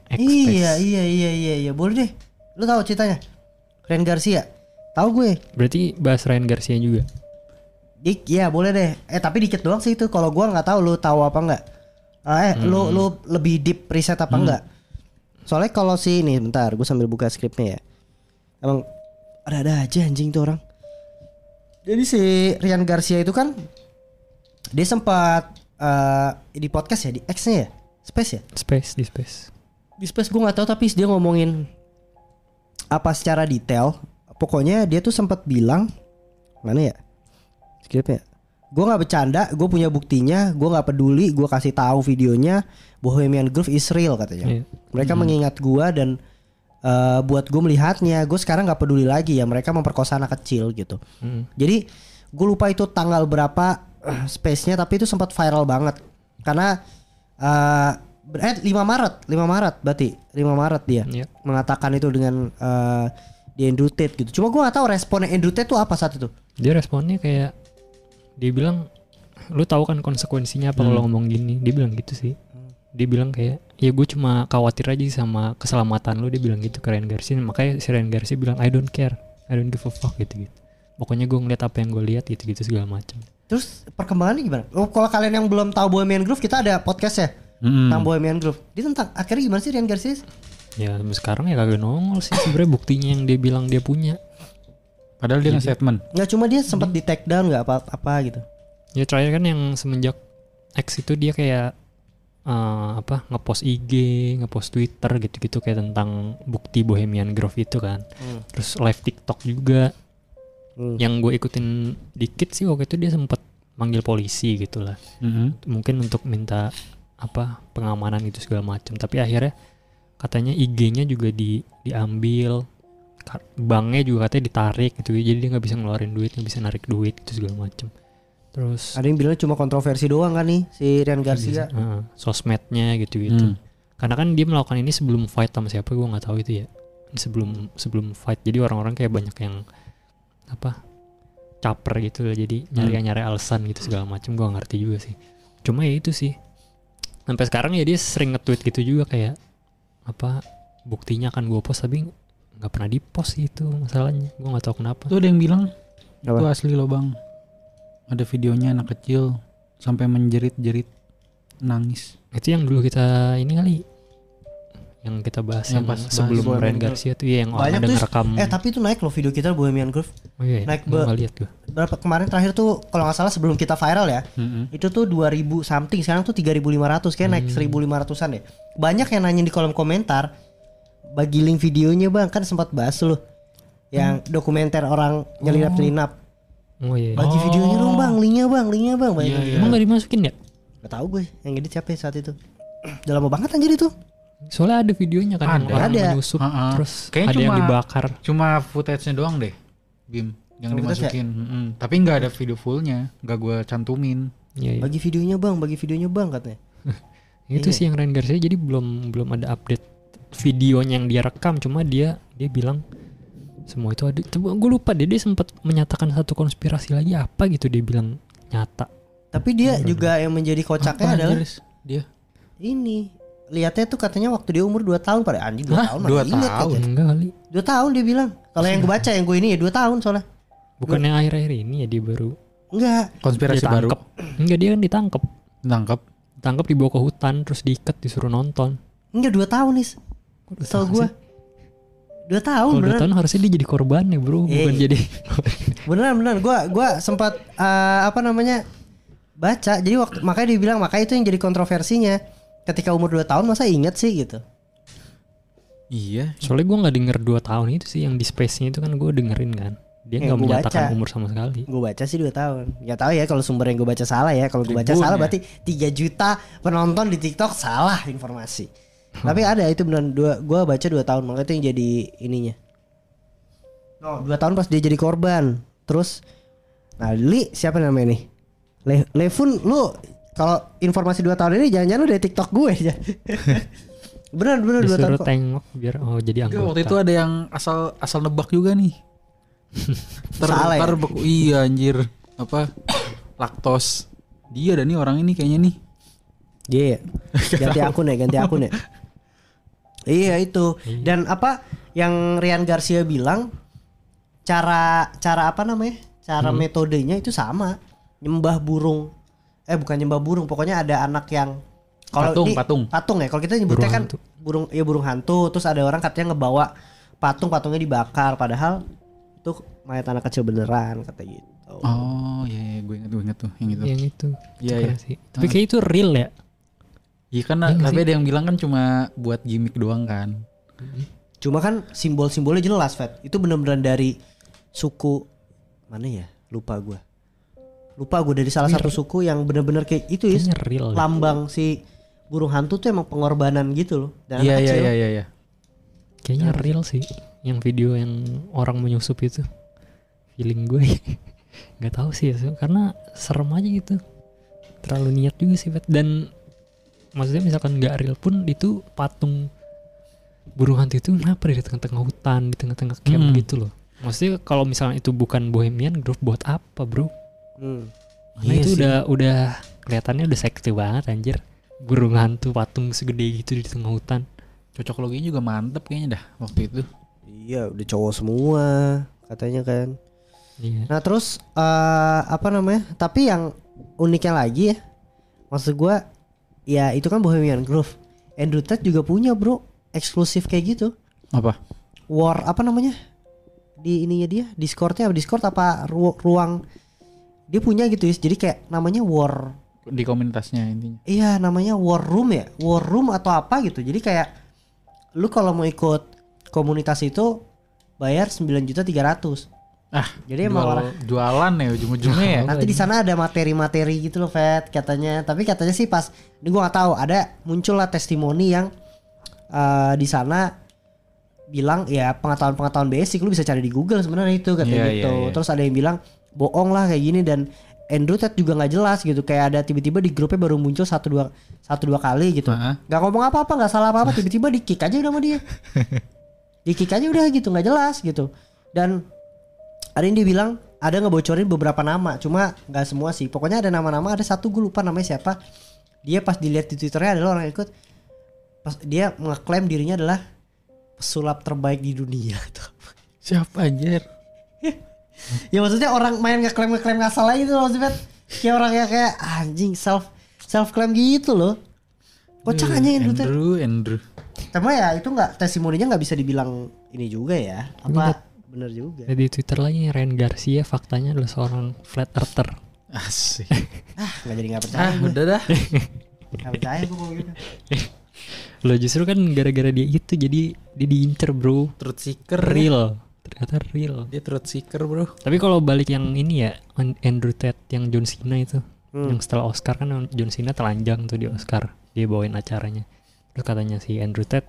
Iya. Boleh deh. Lu tahu ceritanya? Ryan Garcia. Tahu gue. Berarti bahas Ryan Garcia juga. Iya boleh deh. Tapi dikit doang sih itu. Kalau gue nggak tahu, lu tahu apa nggak? Lu lebih deep riset apa enggak? Soalnya kalau si ini, bentar, gue sambil buka skripnya ya. Emang ada aja anjing tuh orang. Jadi si Ryan Garcia itu kan dia sempat di podcast ya, di X-nya ya, Space ya? Di Space gue nggak tahu, tapi dia ngomongin apa secara detail. Pokoknya dia tuh sempat bilang, mana ya skripnya? Gue nggak bercanda, gue punya buktinya, gue nggak peduli, gue kasih tahu videonya, Bohemian Grove is real katanya. Mereka mengingat gue dan buat gue melihatnya, gue sekarang nggak peduli lagi ya, mereka memperkosa anak kecil gitu. Jadi gue lupa itu tanggal berapa space-nya, tapi itu sempat viral banget karena 5 Maret berarti 5 Maret dia mengatakan itu dengan di Andrew Tate gitu. Cuma gue nggak tahu responnya Andrew Tate tuh apa saat itu. Dia responnya kayak dia bilang, lu tahu kan konsekuensinya apa kalau ngomong gini. Dia bilang gitu sih. Dia bilang kayak, ya gue cuma khawatir aja sama keselamatan lu. Dia bilang gitu ke Ryan Garcia. Makanya si Ryan Garcia bilang I don't care, I don't give a fuck gitu. Pokoknya gue ngeliat apa yang gue lihat gitu segala macam. Terus perkembangannya gimana? Kalau kalian yang belum tahu Bohemian Grove, kita ada podcast ya tentang Bohemian Grove. Dia tentang akhirnya gimana sih Ryan Garcia? Ya sekarang ya kagak nongol sih sebenarnya buktinya yang dia bilang dia punya. Padahal dia nge-statement. Nggak, cuma dia sempat di take down nggak apa gitu. Ya terakhir kan yang semenjak X itu dia kayak ngepost IG, ngepost Twitter gitu-gitu kayak tentang bukti Bohemian Grove itu kan. Terus live TikTok juga. Yang gue ikutin dikit sih waktu itu dia sempat manggil polisi gitulah. Mungkin untuk minta pengamanan gitu segala macam. Tapi akhirnya katanya IG-nya juga diambil, banknya juga katanya ditarik gitu. Jadi dia nggak bisa ngeluarin duit, nggak bisa narik duit gitu segala macam. Terus ada yang bilang cuma kontroversi doang kan nih si Ryan Garcia. Sosmednya gitu. Karena kan dia melakukan ini sebelum fight sama siapa gue nggak tahu itu ya. Sebelum fight. Jadi orang-orang kayak banyak yang caper gitu lah. Jadi nyari alasan gitu segala macam. Gue ngerti juga sih. Cuma ya itu sih. Sampai sekarang ya dia sering nge-tweet gitu juga kayak buktinya akan gue post, tapi nggak pernah di-post itu masalahnya. Gue nggak tahu kenapa. Tuh ada yang bilang itu asli loh bang. Ada videonya anak kecil sampai menjerit-jerit nangis. Itu yang dulu kita ini kali, yang kita bahas yang sebelum Ryan Garcia tuh ya, yang orang ada ngerekam. Tapi itu naik loh video kita Bohemian Grove. Oh iya. Naik lihat gue. Berapa kemarin terakhir tuh kalau nggak salah sebelum kita viral ya. Itu tuh 2000 something, sekarang tuh 3.500 kayak naik 1.500-an deh. Banyak yang nanya di kolom komentar, bagi link videonya bang, kan sempat bahas loh. Yang dokumenter orang nyelinap. Oh iya. Bagi videonya dong bang, linknya bang. Emang gak dimasukin ya? Gak tahu gue, yang edit siapa saat itu. Udah lama banget anjir itu. Soalnya ada videonya kan, orang menyusup terus kayaknya ada yang dibakar. Cuma footage-nya doang deh, Bim, yang dimasukin. Tapi nggak ada video fullnya, nggak gue cantumin. Iya. Bagi videonya bang katanya. Itu sih yang Ryan Garcia, jadi belum ada update videonya yang dia rekam. Cuma dia bilang semua itu ada. Coba gue lupa dia sempat menyatakan satu konspirasi lagi apa gitu, dia bilang nyata. Tapi dia juga yang menjadi kocaknya adalah dia ini lihatnya tuh katanya waktu dia umur 2 tahun pada anjing 2 tahun. 2 tahun enggak kali. 2 tahun dia bilang. Kalau yang gue baca yang gue ini ya 2 tahun soalnya. Bukan yang akhir-akhir ini ya dia baru. Enggak. Konspirasi baru. Enggak, dia kan ditangkap. Ditangkap dibawa ke hutan terus diikat disuruh nonton. Enggak 2 tahun nih. Tahu gue. 2 tahun beneran. 2 tahun harusnya dia jadi korban ya bro, bukan jadi. Beneran gua sempat baca. Jadi makanya dibilang makanya itu yang jadi kontroversinya. Ketika umur 2 tahun masa inget sih gitu. Iya. Soalnya gue nggak denger 2 tahun itu sih yang di space-nya itu kan gue dengerin kan. Dia nggak menyatakan umur sama sekali. Gue baca sih 2 tahun. Gak tahu ya kalau sumber yang gue baca salah ya. Kalau gue baca salah berarti 3 juta penonton di TikTok salah informasi. Tapi ada itu beneran gue baca 2 tahun makanya itu yang jadi ininya. 2 tahun pas dia jadi korban. Terus nah Li siapa namanya nih? Levun lu kalau informasi 2 tahun ini jangan-jangan lu dari TikTok gue ya. Bener 2 tahun. Disuruh tengok biar jadi anggota. Waktu itu ada yang asal nebak juga nih. Salah ya? Iya anjir. Apa? Laktos. Dia dan nih orang ini kayaknya nih. Iya. Ganti akun ya. Iya itu. Dan apa yang Ryan Garcia bilang cara apa namanya? Cara metodenya itu sama. Nyembah burung. Bukan nyembah burung, pokoknya ada anak yang kalau patung ya. Kalau kita nyebutnya kan burung hantu. Terus ada orang katanya ngebawa patungnya dibakar padahal itu mayat anak kecil beneran kata gitu. Oh iya gue inget tuh yang itu. Yang itu. Iya. Tapi kayak itu real ya. Iya kan tapi ada yang bilang kan cuma buat gimmick doang kan. Cuma kan simbol-simbolnya jelas, Fat. Itu bener-bener dari suku mana ya? Lupa gue dari salah satu suku yang bener-bener kayak itu ya. Lambang si burung hantu tuh emang pengorbanan gitu loh. Dan Iya. Kayaknya real sih. Yang video yang orang menyusup itu. Feeling gue nggak tahu sih ya, karena serem aja gitu. Terlalu niat juga sih, Fat. Dan maksudnya misalkan nggak real pun itu patung burung hantu itu kenapa di tengah-tengah hutan, di tengah-tengah camp gitu loh. Maksudnya kalau misalnya itu bukan Bohemian Grove buat apa, bro? Nah itu udah kelihatannya udah sekte banget anjir. Burung hantu patung segede gitu di tengah hutan. Cocok loginya juga mantep kayaknya dah waktu itu. Iya udah cowok semua katanya kan. Iya. Nah terus apa namanya? Tapi yang uniknya lagi ya, maksud gue ya itu kan Bohemian Grove. Andrew Tate juga punya bro eksklusif kayak gitu. Apa? War apa namanya? Di ininya dia Discord apa ruang dia punya gitu ya. Jadi kayak namanya War di komunitasnya intinya. Iya namanya War Room ya. War Room atau apa gitu. Jadi kayak lu kalau mau ikut komunitas itu bayar 9.300.000. Jadi emang jualan ya ujung-ujungnya ya. Nanti di sana ada materi-materi gitu loh, Fat, katanya. Tapi katanya sih pas ini gua nggak tahu, ada muncul lah testimoni yang di sana bilang ya pengetahuan basic lu bisa cari di Google sebenarnya itu katanya gitu. Yeah. Terus ada yang bilang bohong lah kayak gini dan Andrew Tate juga nggak jelas gitu. Kayak ada tiba-tiba di grupnya baru muncul satu dua kali gitu. Nggak ngomong apa-apa, nggak salah apa-apa, tiba-tiba di kick aja udah sama dia. Di kick aja udah gitu, nggak jelas gitu. Dan ada yang dibilang ada ngebocorin beberapa nama, cuma nggak semua sih. Pokoknya ada nama-nama, ada satu gue lupa namanya siapa. Dia pas dilihat di Twitternya adalah orang yang ikut, pas dia mengeklaim dirinya adalah pesulap terbaik di dunia. Siapa anjir? Ya maksudnya orang main ngeklaim ngasal aja gitu loh maksudnya. Kayak orang yang kayak anjing self claim gitu loh. Kocak aja Andrew. Tapi ya itu nggak, testimoninya nggak bisa dibilang ini juga ya. Apa bener juga. Di Twitter lagi Ryan Garcia faktanya adalah seorang flat earther. Asik. Nggak jadi nggak percaya. Udah dah. Nggak percaya gue kalau gitu. Lo justru kan gara-gara dia itu jadi dia diincer bro. Truth seeker. Real. Ternyata real. Dia truth seeker bro. Tapi kalau balik yang ini ya Andrew Tate yang John Cena itu, yang setelah Oscar kan John Cena telanjang tuh di Oscar, dia bawain acaranya. Terus katanya si Andrew Tate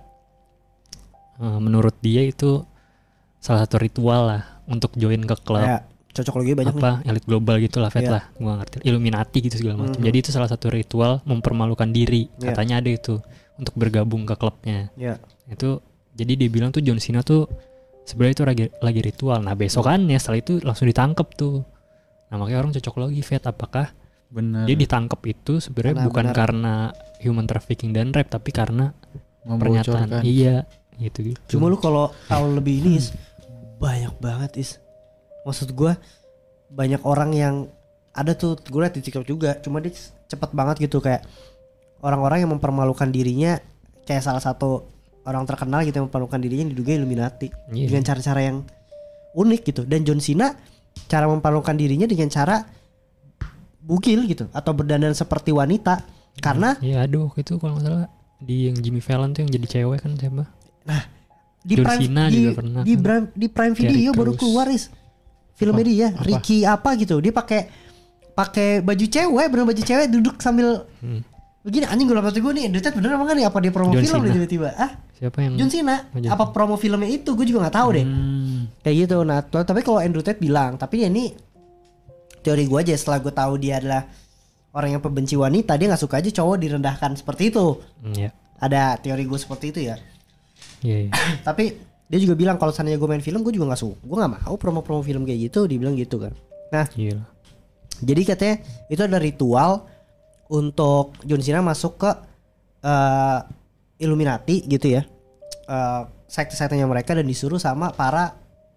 menurut dia itu salah satu ritual lah untuk join ke klub. Ya, cocok lagi banyak apa nih. Elit global gitulah, Fed lah, gua ngerti. Illuminati gitu segala macam. Jadi itu salah satu ritual mempermalukan diri. Katanya ada itu untuk bergabung ke klubnya. Itu jadi dia bilang tuh John Cena tuh sebenarnya itu lagi ritual. Nah besokannya setelah itu langsung ditangkap tuh. Nah makanya orang cocok lagi, Fed, apakah bener dia ditangkap itu sebenarnya bukan karena human trafficking dan rape, tapi karena pernyataan iya gitu. Cuma lu kalau tahu lebih ini banyak banget maksud gue banyak orang yang ada tuh, gue liat di TikTok juga, cuma dia cepet banget gitu kayak orang-orang yang mempermalukan dirinya kayak salah satu orang terkenal gitu yang mempermalukan dirinya diduga Illuminati dengan cara-cara yang unik gitu. Dan John Cena cara mempermalukan dirinya dengan cara bugil gitu atau berdandan seperti wanita karena iya aduh itu kalau nggak salah di yang Jimmy Fallon tuh yang jadi cewek kan siapa? Nah di John Prime Cena di, juga pernah di, kan. di Prime Video Terry baru Crews. keluar filmnya dia Ricky apa gitu dia pakai baju cewek bener baju cewek duduk sambil begini anjing gue lapar gue nih Andrew Tate bener apa kan nih apa dia promo John film Cena. nih tiba-tiba Siapa yang John Cena Oh, John apa promo filmnya itu gue juga nggak tahu deh kayak gitu. Nah tapi kalau Andrew Tate bilang tapi ya ini teori gue aja setelah gue tahu dia adalah orang yang pembenci wanita dia nggak suka aja cowok direndahkan seperti itu. Iya. Ada teori gue seperti itu ya. Iya. Tapi dia juga bilang kalau seandainya gue main film gue juga nggak suka gue nggak mau promo-promo film kayak gitu dibilang gitu kan. Nah Iya. jadi katanya itu ada ritual untuk John Cena masuk ke Illuminati gitu ya, sekte-sektenya mereka dan disuruh sama para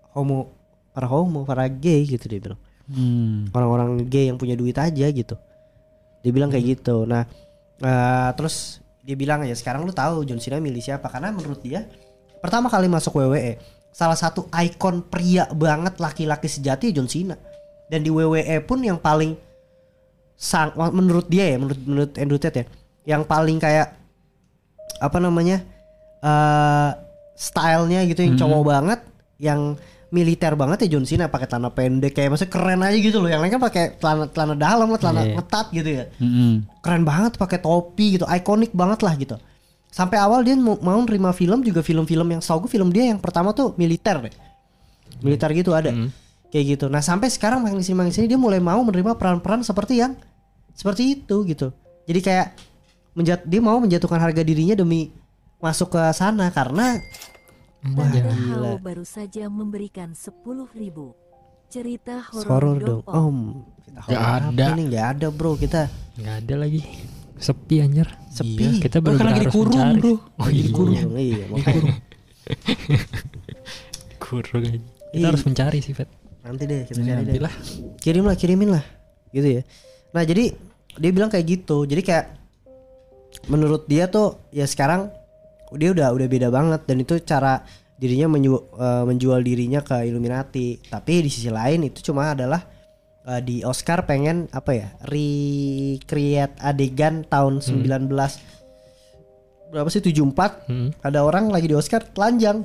gay gitu dia bilang, orang-orang gay yang punya duit aja gitu, dia bilang kayak gitu. Nah terus dia bilang ya sekarang lu tahu John Cena milih siapa karena menurut dia pertama kali masuk WWE salah satu ikon pria banget laki-laki sejati John Cena dan di WWE pun yang paling menurut dia ya menurut Andrew Tate ya yang paling kayak apa namanya stylenya gitu yang cowok banget yang militer banget ya John Cena pakai celana pendek kayak maksudnya keren aja gitu loh yang lain kan pakai celana dalam lah celana ngetat gitu ya keren banget pakai topi gitu ikonik banget lah gitu sampai awal dia mau nerima film juga film-film yang setahu gue film dia yang pertama tuh militer gitu ada kayak gitu. Nah sampai sekarang makin sini dia mulai mau menerima peran-peran seperti itu gitu. Jadi kayak dia mau menjatuhkan harga dirinya demi masuk ke sana karena Tanda Hao baru saja memberikan 10.000. Cerita horor horor dong om. Gak ada. Ini gak ada bro kita. Nggak ada lagi. Sepi anjir. Sepi. Kita baru kan lagi harus dikurung mencari. bro. Oh iya. Kurung. Iya makanya. Kurung aja. Kita harus mencari sih Fet. Nanti deh kita cari deh. Nantilah. Kirimin lah gitu ya. Nah jadi dia bilang kayak gitu. Jadi kayak menurut dia tuh ya sekarang dia udah beda banget dan itu cara dirinya menjual dirinya ke Illuminati. Tapi di sisi lain itu cuma adalah di Oscar pengen apa ya recreate adegan tahun 19 berapa sih 74 ada orang lagi di Oscar telanjang.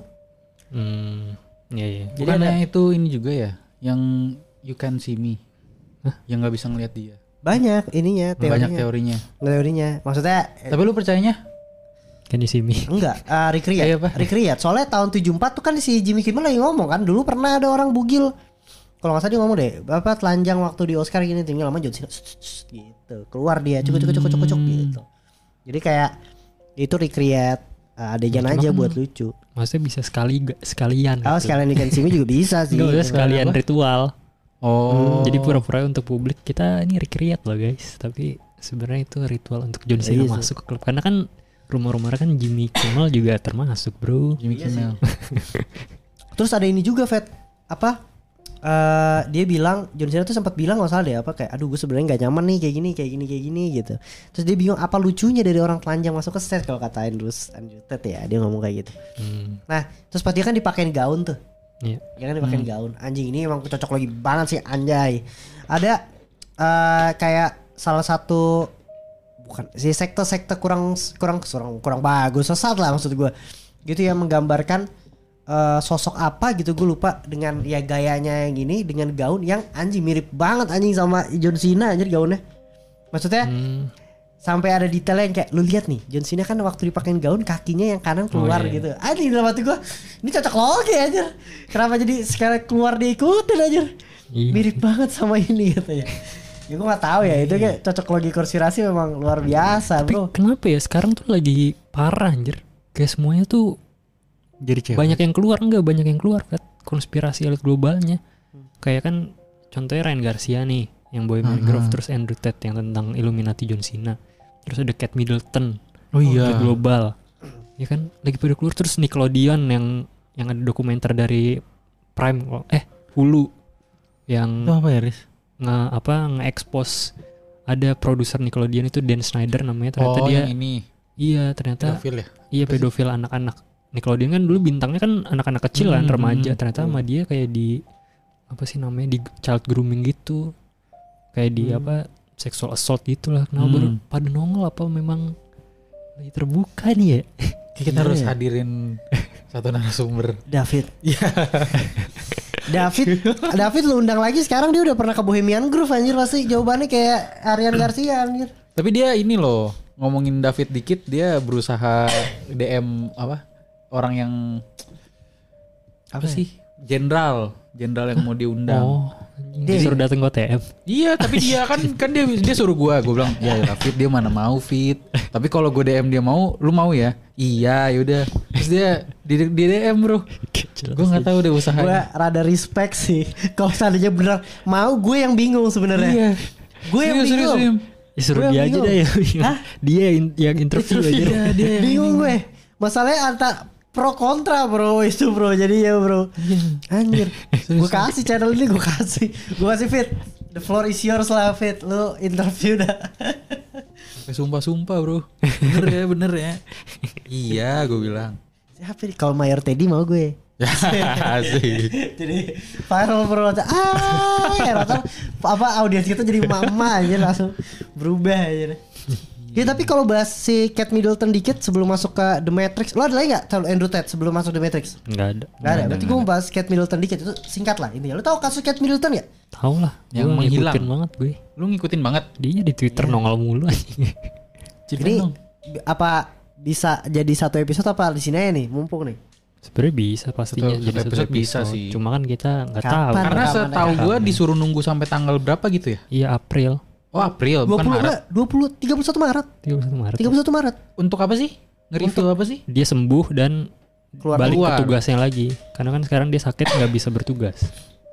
Iya iya. Jadi Bukannya itu ini juga ya yang You Can See Me. Yang nggak bisa ngelihat dia. Banyak ininya Banyak teorinya. Maksudnya Tapi lu percayanya? Can you see me? enggak recreate. Iya, apa? Recreate. Soalnya tahun 74 tuh kan si Jimmy Kimmel lagi ngomong kan dulu pernah ada orang bugil. Kalau nggak salah dia ngomong deh, bapak telanjang waktu di Oscar gini tinggal lama John Cena gitu. Keluar dia cucuk gitu. Jadi kayak itu recreate adegan aja buat lucu. Maksudnya bisa sekalian. Oh, gitu. sekalian di Simi juga bisa sih. Nggak usah sekalian ritual. Oh. Jadi pura-pura untuk publik kita ini recreate loh guys. Tapi sebenarnya itu ritual untuk John Cena Iya sih. masuk ke klub. Karena kan rumor-rumornya kan Jimmy Kimmel juga termasuk bro. Jimmy Kimmel. Terus ada ini juga Fat apa? Dia bilang John Cena tuh sempat bilang nggak salah deh apa kayak aduh gue sebenarnya nggak nyaman nih kayak gini gitu. Terus dia bingung apa lucunya dari orang telanjang masuk ke set kalau kata Andrew Tate ya dia ngomong kayak gitu. Nah terus pas dia kan dipakein gaun tuh. Iya. Ya kan dipakein gaun. Anjing ini emang cocok lagi banget sih anjay. Ada kayak salah satu bukan si sekte kurang bagus sesat lah maksud gue. Gitu ya menggambarkan sosok apa gitu gue lupa dengan ya gayanya yang gini dengan gaun yang anjing mirip banget anjing sama John Cena anjir gaunnya. Maksudnya sampai ada detailnya yang kayak lu lihat nih John Cena kan waktu dipakein gaun kakinya yang kanan keluar gitu. Anjing dalam hati gue ini cocok logi anjir. Kenapa jadi sekarang keluar diikutin anjir. Iya. Mirip banget sama ini katanya. Ya gue gak tahu ya itu kayak cocok logi konspirasi memang luar biasa bro. Tapi kenapa ya sekarang tuh lagi parah anjir. Kayak semuanya tuh Jadi cewek. banyak yang keluar Kat. Konspirasi elit globalnya. Kayak kan contohnya Ryan Garcia nih yang Boy Mangrove, terus Andrew Tate yang tentang Illuminati John Cena. Terus ada Kate Middleton. Oh iya. Elit global. Ya kan lagi pada keluar terus Nickelodeon yang ada dokumenter dari Prime Hulu yang Itu apa ya, Riz? nge-expose ada produser Nickelodeon itu Dan Snyder namanya ternyata dia yang ini. iya ternyata Pedofil ya? iya pedofil anak-anak. Nickelodeon kan dulu bintangnya kan anak-anak kecil kan remaja ternyata sama dia kayak di apa sih namanya, di child grooming gitu. Kayak di apa sexual assault gitulah. Kenapa baru pada nongol, apa memang lagi terbuka nih ya? Kita harus hadirin satu narasumber. David. David lu undang lagi, sekarang dia udah pernah ke Bohemian Groove anjir, pasti jawabannya kayak Arian Garcia anjir. Tapi dia ini loh, ngomongin David dikit, dia berusaha DM apa? Orang yang apa sih? Jenderal yang mau diundang. Oh, dia suruh datang ke OTM. Iya, tapi dia kan dia suruh gue bilang, ya David dia mana mau fit. Tapi kalau gue DM dia mau, lu mau ya? Iya, yaudah. Terus dia di DM bro. Gue nggak tahu deh usahanya. Gue rada respect sih. Kalau seandainya bener mau, gue yang bingung sebenarnya. Iya. Gue yang bingung. Ya, suruh dia aja deh. Dia yang interview aja. Dia bingung gue. Masalahnya pro kontra bro itu bro, jadi ya bro. Anjir. Gue kasih channel ini, gue kasih Fit. The floor is yours lah Fit. Lu interview dah. Sumpah bro. Bener ya. Iya gue bilang. Siapa nih? Kalau Mayor Teddy mau gue. Asik. Jadi viral bro. Rata apa audiens kita jadi mama aja, langsung berubah aja. Ya tapi kalau bahas si Kate Middleton dikit sebelum masuk ke The Matrix, lo ada lagi nggak tahu Andrew Tate sebelum masuk The Matrix? Nggak ada. Berarti gue mau bahas Kate Middleton dikit, itu singkat lah intinya. Lo tahu kasus Kate Middleton nggak? Tahu lah. Yang menghilang. Ngikutin banget gue. Lu ngikutin banget. Dia di Twitter nongol mulu aja. Ini apa bisa jadi satu episode apa di sini aja nih, mumpung nih? Sebenarnya bisa pastinya satu jadi satu episode episode bisa sih. Cuma kan kita nggak Kapan? tahu. Karena setahu gue disuruh nunggu sampai tanggal berapa gitu ya? Iya April. Oh April, bukan Maret. 31 Maret. 31 Maret. Untuk apa sih? Nge-review apa sih? Dia sembuh dan balik ke tugasnya lagi. Karena kan sekarang dia sakit nggak bisa bertugas.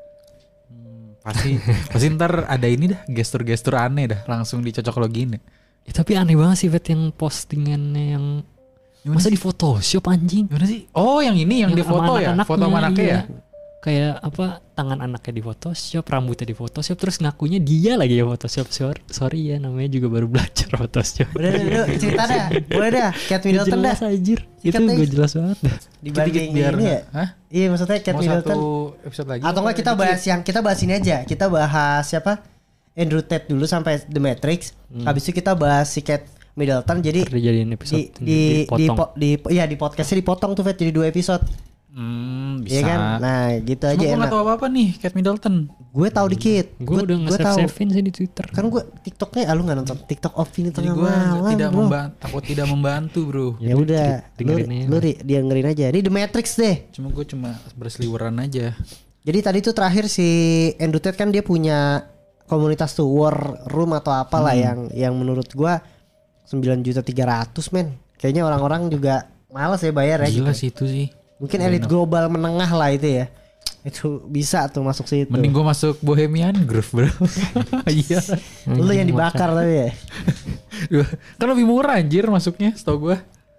Pasti ntar ada ini dah, gestur-gestur aneh dah, langsung dicocok login. Ya, tapi aneh banget sih Vet, yang postingannya yang masa di Photoshop anjing. Gimana sih? Oh yang ini yang di foto ya? Foto sama anaknya ya? Kayak apa, tangan anaknya di Photoshop, rambutnya di Photoshop, terus ngakunya dia lagi ya Photoshop. Sorry ya, namanya juga baru belajar Photoshop. Udah cerita dah. Boleh dah, Kate Middleton dah. Jelas anjir. Itu gue jelas banget dah. Dibanding biar ini ya. Hah? Iya maksudnya Kate Middleton. Satu episode lagi. Atau enggak kita bahas ini aja. Kita bahas siapa? Andrew Tate dulu sampai The Matrix. Habis itu kita bahas si Kate Middleton. Jadi dijadiin episode di podcastnya dipotong tuh Vet, jadi 2 episode. Bisa. Iya kan? Nah gitu Cuma aja gue enak. gak tahu apa-apa nih Kate Middleton. Gue tahu dikit. Gue udah nge-save-savein sih di Twitter. Kan gue TikToknya, lu nggak nonton TikTok off ini Jadi tengah gue malam, takut tidak membantu bro. Ya udah, dengerin lu dia dengerin aja. Ini The Matrix deh. Gue cuma berseliweran aja. Jadi tadi tuh terakhir si Andrew Tate kan dia punya komunitas tuh War Room atau apalah yang menurut gue 9.300.000 men. Kayaknya orang-orang juga malas ya bayar ya. Gila gitu. sih itu sih. Mungkin elit global menengah lah itu ya. Itu bisa tuh masuk situ. Mending gue masuk Bohemian Groove bro. Iya. Lu yang dibakar tapi ya. Kan lebih murah anjir masuknya setahu gue.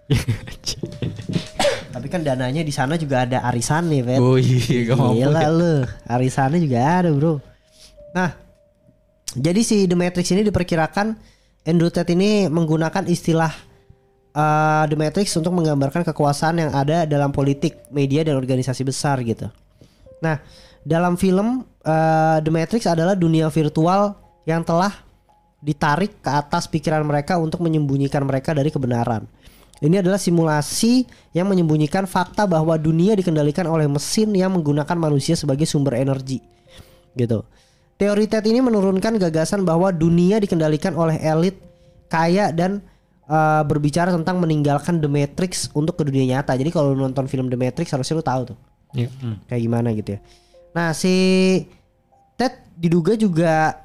Tapi kan dananya di sana juga ada arisan nih, Vet. Oh iya, gak mau. Gila lu, arisannya juga ada, bro. Nah, jadi si The Matrix ini diperkirakan Andrew Tate ini menggunakan istilah The Matrix untuk menggambarkan kekuasaan yang ada dalam politik, media dan organisasi besar gitu. Nah, dalam film The Matrix adalah dunia virtual yang telah ditarik ke atas pikiran mereka untuk menyembunyikan mereka dari kebenaran. Ini adalah simulasi yang menyembunyikan fakta bahwa dunia dikendalikan oleh mesin yang menggunakan manusia sebagai sumber energi. Gitu. Teori Tate ini menurunkan gagasan bahwa dunia dikendalikan oleh elit kaya dan berbicara tentang meninggalkan The Matrix untuk ke dunia nyata. Jadi kalau lu nonton film The Matrix harusnya lu tahu tuh. Kayak gimana gitu ya. Nah, si Tate diduga juga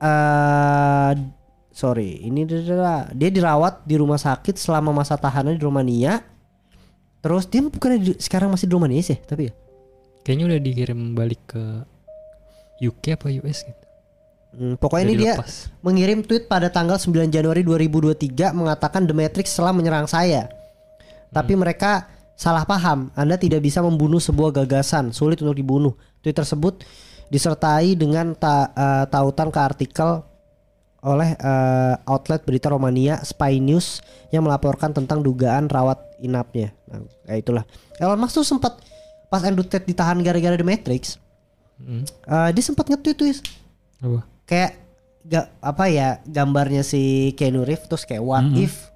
dia dirawat di rumah sakit selama masa tahanan di Romania. Terus dia bukan sekarang masih di Romania sih, tapi ya. Kayaknya udah dikirim balik ke UK apa US gitu. Pokoknya ini dia mengirim tweet pada tanggal 9 Januari 2023 mengatakan The Matrix telah menyerang saya. Tapi mereka salah paham. Anda tidak bisa membunuh sebuah gagasan, sulit untuk dibunuh. Tweet tersebut disertai dengan tautan ke artikel oleh outlet berita Romania Spy News yang melaporkan tentang dugaan rawat inapnya. Nah, kayak itulah. Elon Musk tuh sempat pas Andrew Tate ditahan gara-gara The Matrix, Dia sempat nge-tweet tuh. Apa? Kayak gambarnya si Keanu Reeves terus kayak what if,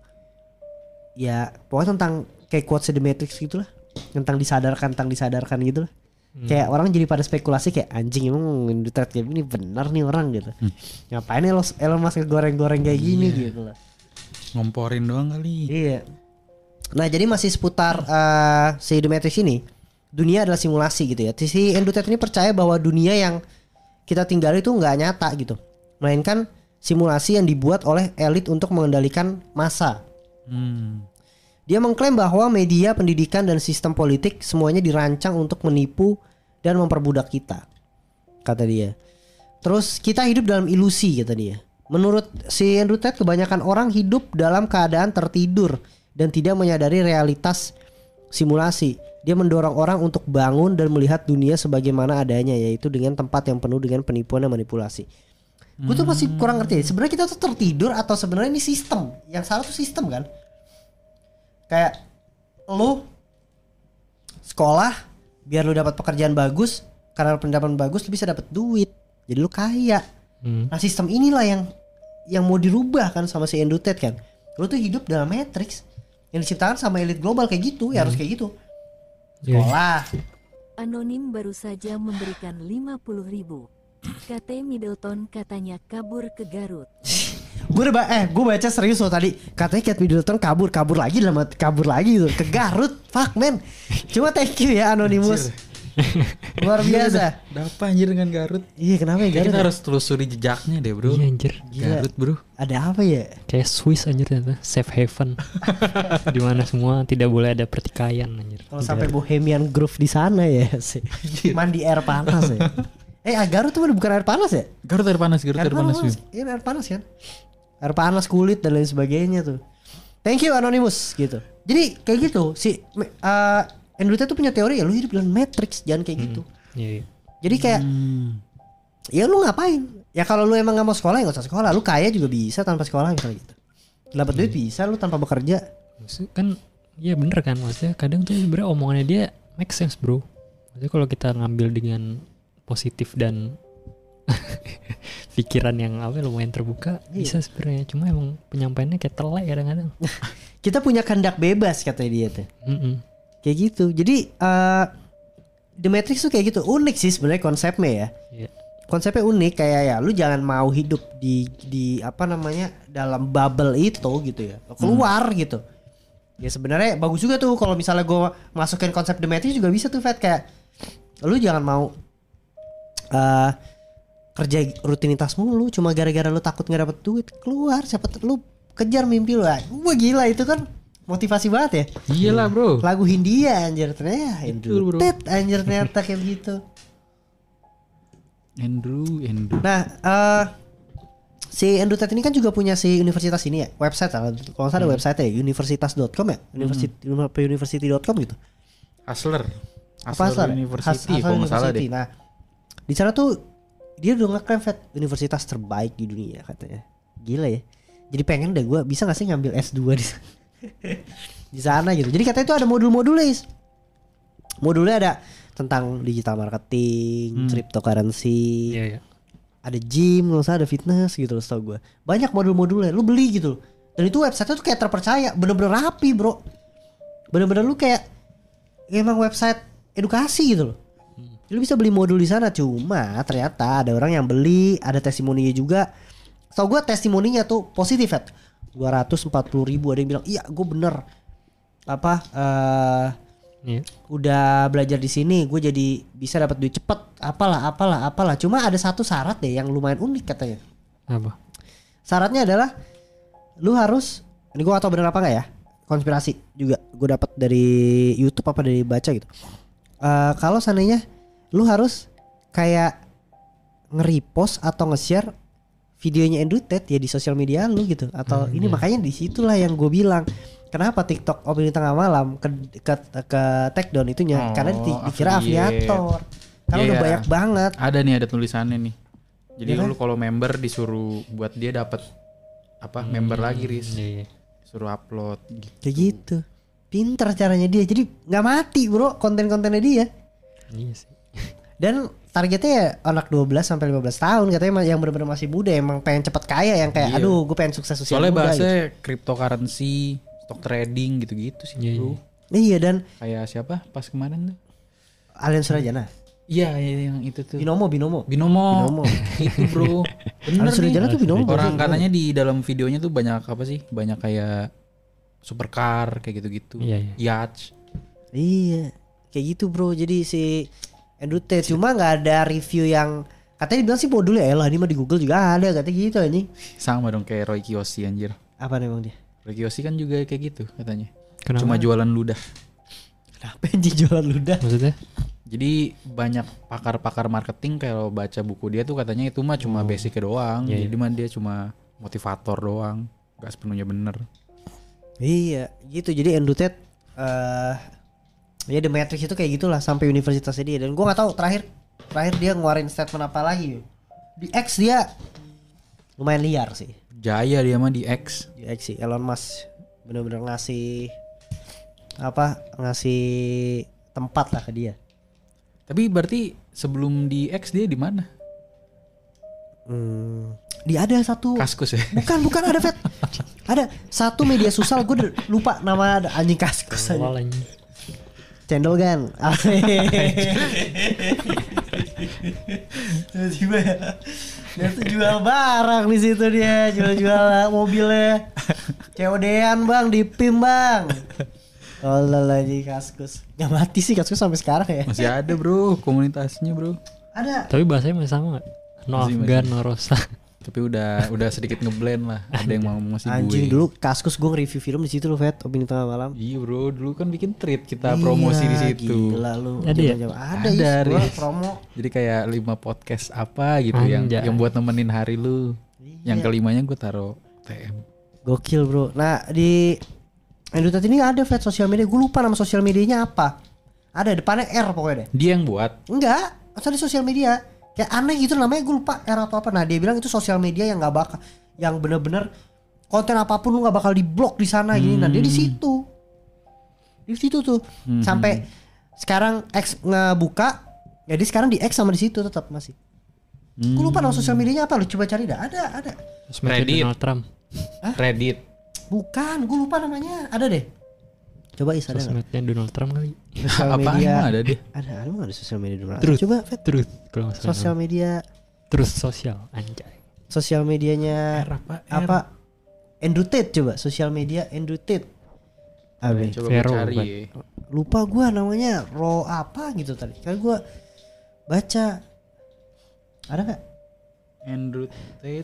ya pokoknya tentang kayak quotes The Matrix gitulah, tentang disadarkan gitu lah. Kayak orang jadi pada spekulasi kayak anjing emang Detroit Game ini benar nih orang gitu. Ngapain Elon Musk goreng-goreng kayak gini gitu lah. Ngomporin doang kali. Iya. Nah jadi masih seputar si The Matrix ini, dunia adalah simulasi gitu ya. Si Andrew Tate ini percaya bahwa dunia yang kita tinggal itu nggak nyata gitu, melainkan simulasi yang dibuat oleh elit untuk mengendalikan massa. Dia mengklaim bahwa media, pendidikan, dan sistem politik semuanya dirancang untuk menipu dan memperbudak kita, kata dia. Terus kita hidup dalam ilusi, kata dia. Menurut si Andrew Tate, kebanyakan orang hidup dalam keadaan tertidur dan tidak menyadari realitas simulasi. Dia mendorong orang untuk bangun dan melihat dunia sebagaimana adanya, yaitu dengan tempat yang penuh dengan penipuan dan manipulasi. Gue tuh masih kurang ngerti. Sebenarnya kita tuh tertidur atau sebenarnya ini sistem? Yang salah tuh sistem kan? Kayak lu sekolah biar lu dapat pekerjaan bagus, karena pendapat bagus lu bisa dapat duit, jadi lu kaya. Nah sistem inilah yang mau dirubah kan sama si Andrew Tate kan. Lu tuh hidup dalam matrix yang diciptakan sama elit global kayak gitu, ya harus kayak gitu. Sekolah. Anonim baru saja memberikan 50.000. KT Middleton katanya kabur ke Garut. Gue baca serius loh tadi. Katanya Kate Middleton kabur lagi gitu ke Garut. Fuck man. Cuma thank you ya Anonymous. Luar biasa. Ada apa anjir dengan Garut? Iya kenapa ya Garut? Kita harus telusuri jejaknya deh bro. Iya anjir. Garut bro. Ada apa ya? Kayak Swiss anjir ternyata. Safe haven. Dimana semua tidak boleh ada pertikaian anjir. Kalau sampai Bohemian Grove di sana ya sih. Mandi air panas ya. Garut tuh bukan air panas ya? Garut air panas. Iya air panas kan. Air panas, kulit dan lain sebagainya tuh. Thank you Anonymous gitu. Jadi kayak gitu si Andrew Tate tuh punya teori ya, lu hidup dalam matrix, jangan kayak gitu. Iya. Jadi kayak ya lu ngapain? Ya kalau lu emang gak mau sekolah ya gak usah sekolah. Lu kaya juga bisa tanpa sekolah misalnya gitu. Dapat duit bisa lu tanpa bekerja. Maksudnya kan iya bener kan, maksudnya kadang tuh sebenarnya omongannya dia make sense bro. Maksudnya kalau kita ngambil dengan positif dan pikiran yang lumayan terbuka bisa sebenarnya, cuma emang penyampaiannya kayak telek kadang-kadang. Kita punya kehendak bebas katanya dia tuh. Kayak gitu. Jadi The Matrix tuh kayak gitu. Unik sih sebenarnya konsepnya ya. Konsepnya unik, kayak ya lu jangan mau hidup di apa namanya dalam bubble itu gitu ya. Keluar gitu. Ya sebenarnya bagus juga tuh kalau misalnya gue masukin konsep The Matrix juga bisa tuh Fat, kayak lu jangan mau kerja rutinitas mulu cuma gara-gara lu takut nggak dapet duit. Keluar, siapa lu kejar mimpi lu. Wah gila itu kan motivasi banget ya. Gila bro. Lagu Hindia anjir ternyata Andrew Tate anjir ternyata kayak begitu. Andrew. Nah si Andrew Tate ini kan juga punya si universitas ini ya, website kalau nggak salah ada website ya, universitas.com ya, university.com gitu. Hustler University kalau nggak salah deh. Nah di sana tuh dia udah ngeklaim universitas terbaik di dunia katanya. Gila ya. Jadi pengen deh gue bisa gak sih ngambil S2 di sana gitu. Jadi katanya itu ada modul-modulnya. Modulnya ada tentang digital marketing, cryptocurrency. Ada gym, nggak usah ada fitness gitu loh setahu gue. Banyak modul-modulnya, lu beli gitu loh. Dan itu website-nya tuh kayak terpercaya, bener-bener rapi bro. Bener-bener lu kayak emang website edukasi gitu loh. Lu bisa beli modul di sana, cuma ternyata ada orang yang beli, ada testimoninya juga. So gue testimoninya tuh positif ya, 240.000 ada yang bilang iya gue bener udah belajar di sini gue jadi bisa dapat duit cepet, apalah. Cuma ada satu syarat deh yang lumayan unik katanya. Apa? Syaratnya adalah lu harus, ini gue gak tau bener apa nggak ya, konspirasi juga gue dapat dari YouTube apa dari baca gitu. Kalau seandainya lu harus kayak nge-repost atau nge-share videonya Andrew Tate ya di sosial media lu gitu. Atau ini makanya disitulah yang gue bilang kenapa TikTok Opini Tengah Malam ke take down itunya, karena dikira afiliator. Karena udah banyak banget. Ada tulisannya nih. Jadi lu kalau member disuruh buat dia dapat member lagi Riz. Suruh upload gitu. Kayak gitu. Pinter caranya dia. Jadi nggak mati bro konten-kontennya dia. Iya sih. Dan targetnya ya anak 12 sampai 15 tahun katanya yang benar-benar masih muda emang pengen cepet kaya yang kayak aduh gue pengen sukses usia soalnya muda. Soalnya bahasanya gitu. cryptocurrency, stock trading gitu-gitu sih bro. Iya dan kayak siapa pas kemarin tuh? Alien Surajana. Iya yang itu tuh. Binomo. Itu bro. Bener Alien Surajana tuh Binomo. Orang katanya di dalam videonya tuh banyak apa sih? Banyak kayak supercar kayak gitu-gitu. Iya. Yacht. Iya. Kayak gitu bro. Jadi si Andrew Tate cuma nggak ada review yang katanya dibilang sih bodul ya lah ini mah di Google juga ada katanya gitu anjing. Sama dong kayak Roy Kiyoshi anjir. Apa emang dia? Roy Kiyoshi kan juga kayak gitu katanya. Kenapa? Cuma jualan ludah. Kenapa anjing jualan ludah? Maksudnya? Jadi banyak pakar-pakar marketing kalau baca buku dia tuh katanya itu mah cuma basicnya doang. Iya, Jadi mah dia cuma motivator doang, gak sepenuhnya bener. Iya, gitu. Jadi Andrew Tate ya The Matrix itu kayak gitulah sampai universitasnya dia. Dan gue nggak tahu terakhir dia ngeluarin statement apa lagi. Di X dia lumayan liar sih. Jaya dia mah di X. Di X sih Elon Musk bener-bener ngasih tempat lah ke dia. Tapi berarti sebelum di X dia di mana? Dia ada satu Kaskus ya? Bukan ada Fet. Ada satu media sosial gue lupa nama anjing Kaskus aja. Cendol kan. Tiba-tiba ya. Dia tuh jual barang di situ dia, jual mobilnya. COD-an bang di PIM bang. Oh lagi Kaskus. Gak mati sih Kaskus sampai sekarang ya. Masih ada bro komunitasnya bro. Ada. Tapi bahasanya masih sama gak? No Afgan, no Rosa. Tapi udah sedikit ngeblend lah. Ada yang mau masih Anjing gue. dulu Kaskus gue nge-review film di situ loh Fet, Opini Tengah Malam. Iya bro, dulu kan bikin treat kita promosi di situ. Gila lu. Ada ya? Ada gua promo. Jadi kayak 5 podcast apa gitu yang buat nemenin hari lu. Yang kelimanya gue taruh TM. Gokil bro. Nah di Andrew Tate ini ada Fet sosial media. Gue lupa nama sosial medianya apa. Ada depannya R pokoknya deh. Dia yang buat. Enggak, asal di sosial media. Kayak aneh gitu namanya gue lupa R atau apa. Nah dia bilang itu sosial media yang nggak bakal, yang bener-bener konten apapun lu nggak bakal diblok di sana gini. Nah dia di situ tuh sampai sekarang X ngebuka. Jadi sekarang di X sama di situ tetap masih. Gue lupa nama sosial medianya apa, lu coba cari dah. Ada. Reddit. Donald Trump. Reddit. Bukan, gue lupa namanya. Ada deh. Coba ada nggak? Sosmednya Donald Trump kali. Sosial Apa media ada deh. Ada sosial media dulu. Truth. Coba Fet. Truth. Kalau nggak salah. Sosial media. Truth sosial anjay. Sosial medianya apa? Andrew Tate coba. Sosial media Andrew Tate. Coba Vero, gue cari. Lupa gua namanya apa gitu tadi. Kan gua baca. Ada nggak? Andrew Tate.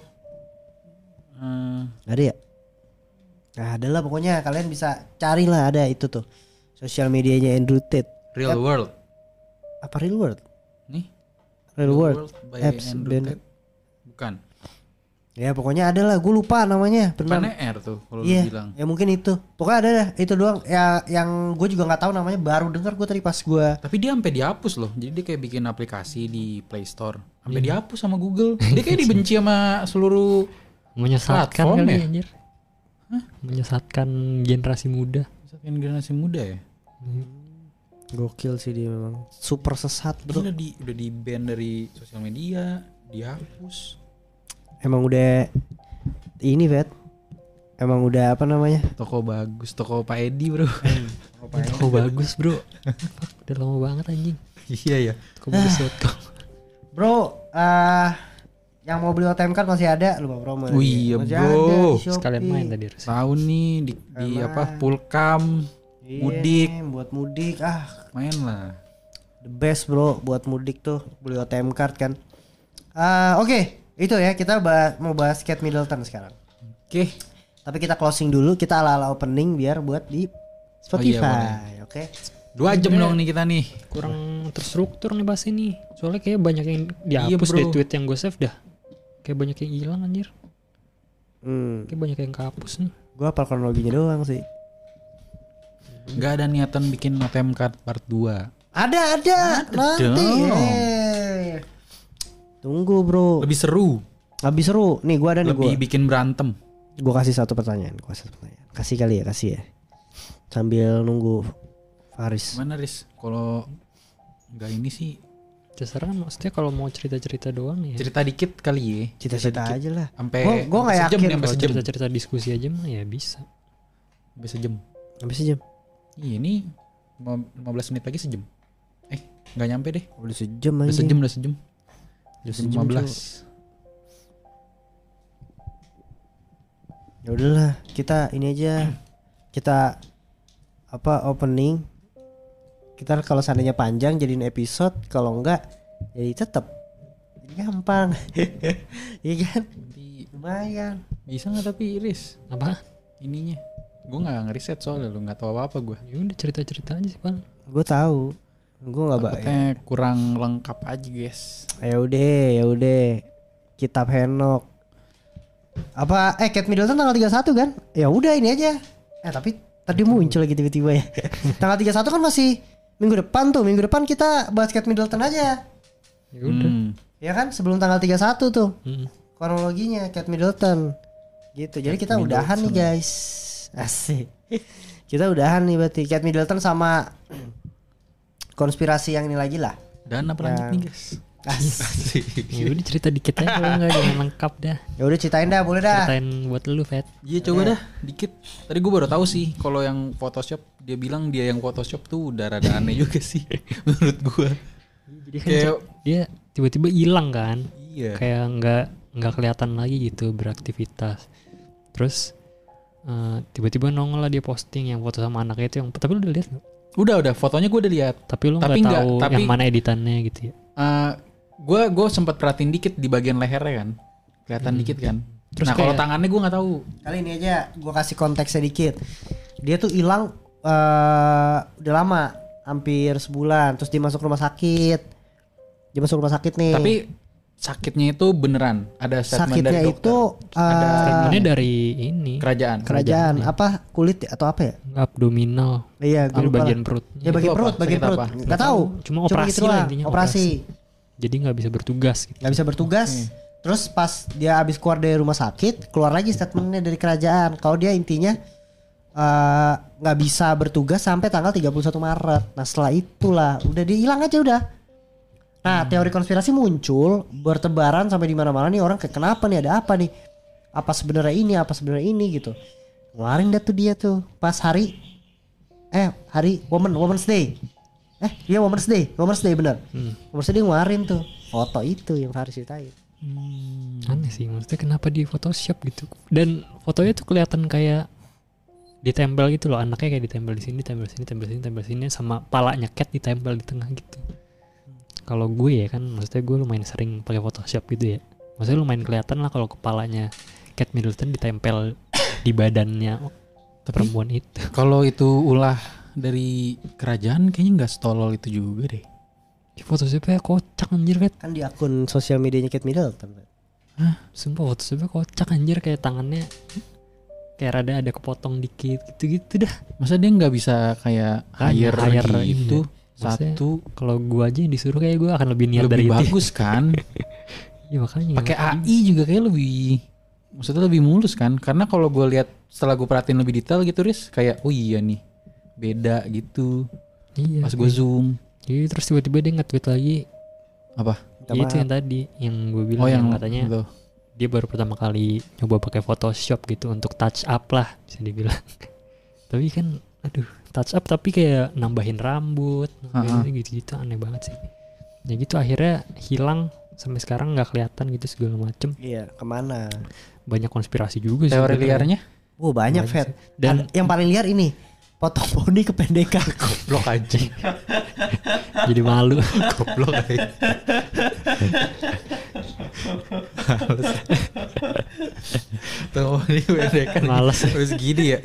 Ada ya? Nah, ada lah pokoknya kalian bisa carilah ada itu tuh. Sosial medianya Andrew Tate. Real World. Apa Real World? Nih. Real World. by Apps Andrew band. Tate. Bukan. Ya pokoknya ada lah. Gue lupa namanya. Benar. Depannya R tuh kalau Iya. lu bilang. Ya mungkin itu. Pokoknya ada dah. Itu doang. Ya yang gue juga nggak tahu namanya. Baru dengar gue tadi pas gue. Tapi dia sampai dihapus loh. Jadi dia kayak bikin aplikasi di Play Store. Sampai dihapus sama Google. Dia kayak dibenci sama seluruh Menyesatkan platform kali ya? anjir. Menyesatkan generasi muda. Misalkan generasi muda ya. Gokil sih dia memang. Super sesat bro. Udah di ban dari sosial media, dihapus. Emang udah ini Vet. Emang udah apa namanya? Toko bagus, toko Pak Edi bro. Toko bagus bro. Fuck, udah lama banget anjing. Iya ya. Toko bagus.com. Bro, yang mau beli OTM card masih ada, lu mau promo. Oh iya, masih bro. ada di Shopee. Sekalian main tadi harus. Tahu nih di apa Pulkam, Iya mudik, nih, buat mudik main lah. the best bro buat mudik tuh beli OTM card kan. Oke, itu ya kita mau bahas Kate Middleton sekarang. Oke. Tapi kita closing dulu, kita ala-ala opening biar buat di Spotify. Oke. 2 jam dong nih kita nih. Kurang terstruktur nih bahas ini. Soalnya kayak banyak yang dihapus bro. deh tweet yang gue save dah. Kayak banyak yang hilang anjir. Hmm. Kayak banyak yang kehapus nih. Gua hafal kronologinya doang sih. Gak ada niatan bikin OTM card part 2. Ada nanti. dong. Tunggu bro. Lebih seru. Lebih seru. Nih gua ada nih Lebih gua. bikin berantem. Gua kasih satu pertanyaan. Kasih kali ya, kasih ya. Sambil nunggu Faris. Gimana Riz? Kalau nggak ini sih Terserah maksudnya kalau mau cerita-cerita doang ya. Cerita dikit kali ya. Cerita-cerita aja lah. Sampai gue nggak yakin kalau cerita-cerita diskusi aja mah ya bisa. Sampai sejam. Sampai sejam. Iya ini 15 menit lagi sejam. Nggak nyampe deh. Udah sejam aja. Udah sejam. Jam 15. Ya udahlah, kita ini aja. Kita opening. Kita kalau seandainya panjang jadiin episode, kalau enggak jadi tetap gampang. Iya kan? Lumayan. Bisa nggak tapi Iris? Apa? Ininya. Gue nggak ngeriset soalnya lu nggak tahu apa gue. Ya udah cerita-cerita aja sih Pan. Gue tahu. Gue nggak takutnya kurang lengkap aja guys. Ya udah. Kitab Henok. Apa Kate Middleton tanggal 31 kan? Ya udah ini aja. Tapi tadi muncul lagi tiba-tiba ya. Tanggal 31 kan masih minggu depan tuh. Minggu depan kita bahas Kate Middleton aja. Ya udah. Ya kan sebelum tanggal 31 tuh. Kronologinya Kate Middleton. Gitu. Jadi kita udahan nih guys. Asik. Kita udahan nih berarti Kate Middleton sama konspirasi yang ini lagi lah. Dan apa lanjut nih guys? Ya udah cerita dikit aja kalau enggak jangan lengkap dah. Ya udah ceritain dah, boleh dah. Ceritain buat lu, Fet. Iya coba dah dikit. Tadi gue baru tahu sih kalau yang Photoshop, dia bilang dia yang Photoshop tuh udah rada aneh juga sih menurut gue. Jadi kan kayak dia tiba-tiba hilang kan. Iya. Kayak nggak kelihatan lagi gitu beraktivitas. Terus tiba-tiba nongol lah dia posting yang foto sama anaknya itu yang, tapi lu udah lihat nggak? Udah fotonya gue udah lihat. Tapi lu nggak tahu yang mana editannya gitu ya? Gue sempat perhatiin dikit di bagian lehernya kan, kelihatan dikit kan. Terus nah kalau tangannya gue nggak tahu. Kali ini aja gue kasih konteks sedikit. Dia tuh hilang udah lama, hampir sebulan. Terus dia masuk rumah sakit. Nih. Tapi sakitnya itu beneran ada statement sakitnya dari dokter. Itu ada statementnya dari ini kerajaan apa kulit atau apa ya, abdominal. Iya gue lupa bagian perut ya, bagian perut nggak tahu, cuma operasi lah intinya, operasi. Jadi nggak bisa bertugas gitu. Nggak bisa bertugas. Terus pas dia habis keluar dari rumah sakit, keluar lagi statementnya dari kerajaan kalau dia intinya nggak bisa bertugas sampai tanggal 31 Maret. Nah setelah itulah udah dia hilang aja udah. Nah teori konspirasi muncul bertebaran sampai di mana-mana nih orang kayak kenapa nih, ada apa nih, apa sebenarnya ini gitu. Ngeluarin dah tuh dia tuh pas hari Women's Day. Iya Women's Day bener. Women's Day ngeluarin tuh foto itu yang harus ceritain. Aneh sih maksudnya kenapa di Photoshop gitu. Dan fotonya tuh kelihatan kayak ditempel gitu loh, anaknya kayak ditempel di sini, tempel sini sama palanya Cat ditempel di tengah gitu. Kalau gue ya kan, maksudnya gue lumayan sering pakai Photoshop gitu ya. Maksudnya lumayan kelihatan lah kalau kepalanya Kate Middleton ditempel di badannya perempuan itu. Kalau itu ulah dari kerajaan kayaknya nggak setolol itu juga deh. Photoshopnya kocak anjir kan di akun sosial medianya Kate Middleton. Hah? Sumpah Photoshopnya kocak anjir, kayak tangannya kayak rada ada kepotong dikit gitu dah. Masa dia nggak bisa kayak hire gitu? Satu, kalau gue aja yang disuruh kayak gue akan lebih niat lebih dari bagus itu. Kan. Ya makanya. Pakai AI juga kayak lebih, maksudnya lebih mulus kan? Karena kalau gue lihat setelah gue perhatiin lebih detail gitu, Riz, kayak oh iya nih beda gitu. Iya. Pas gue zoom. Iya terus tiba-tiba dia nge-tweet lagi. Apa? Ya, itu yang tadi yang gue bilang yang katanya itu. Dia baru pertama kali nyoba pakai Photoshop gitu untuk touch up lah bisa dibilang. Tapi kan aduh touch up tapi kayak nambahin rambut gitu-gitu aneh banget sih. Ya gitu akhirnya hilang sampai sekarang nggak kelihatan gitu segala macem. Iya kemana? Banyak konspirasi juga sih. Teori liarnya? Banyak Fet. Dan yang paling liar ini potong poni kependekan. Goblok anjing. Jadi malu. Goblok anjing. Potong poni kependekan. Males. Terus gini ya.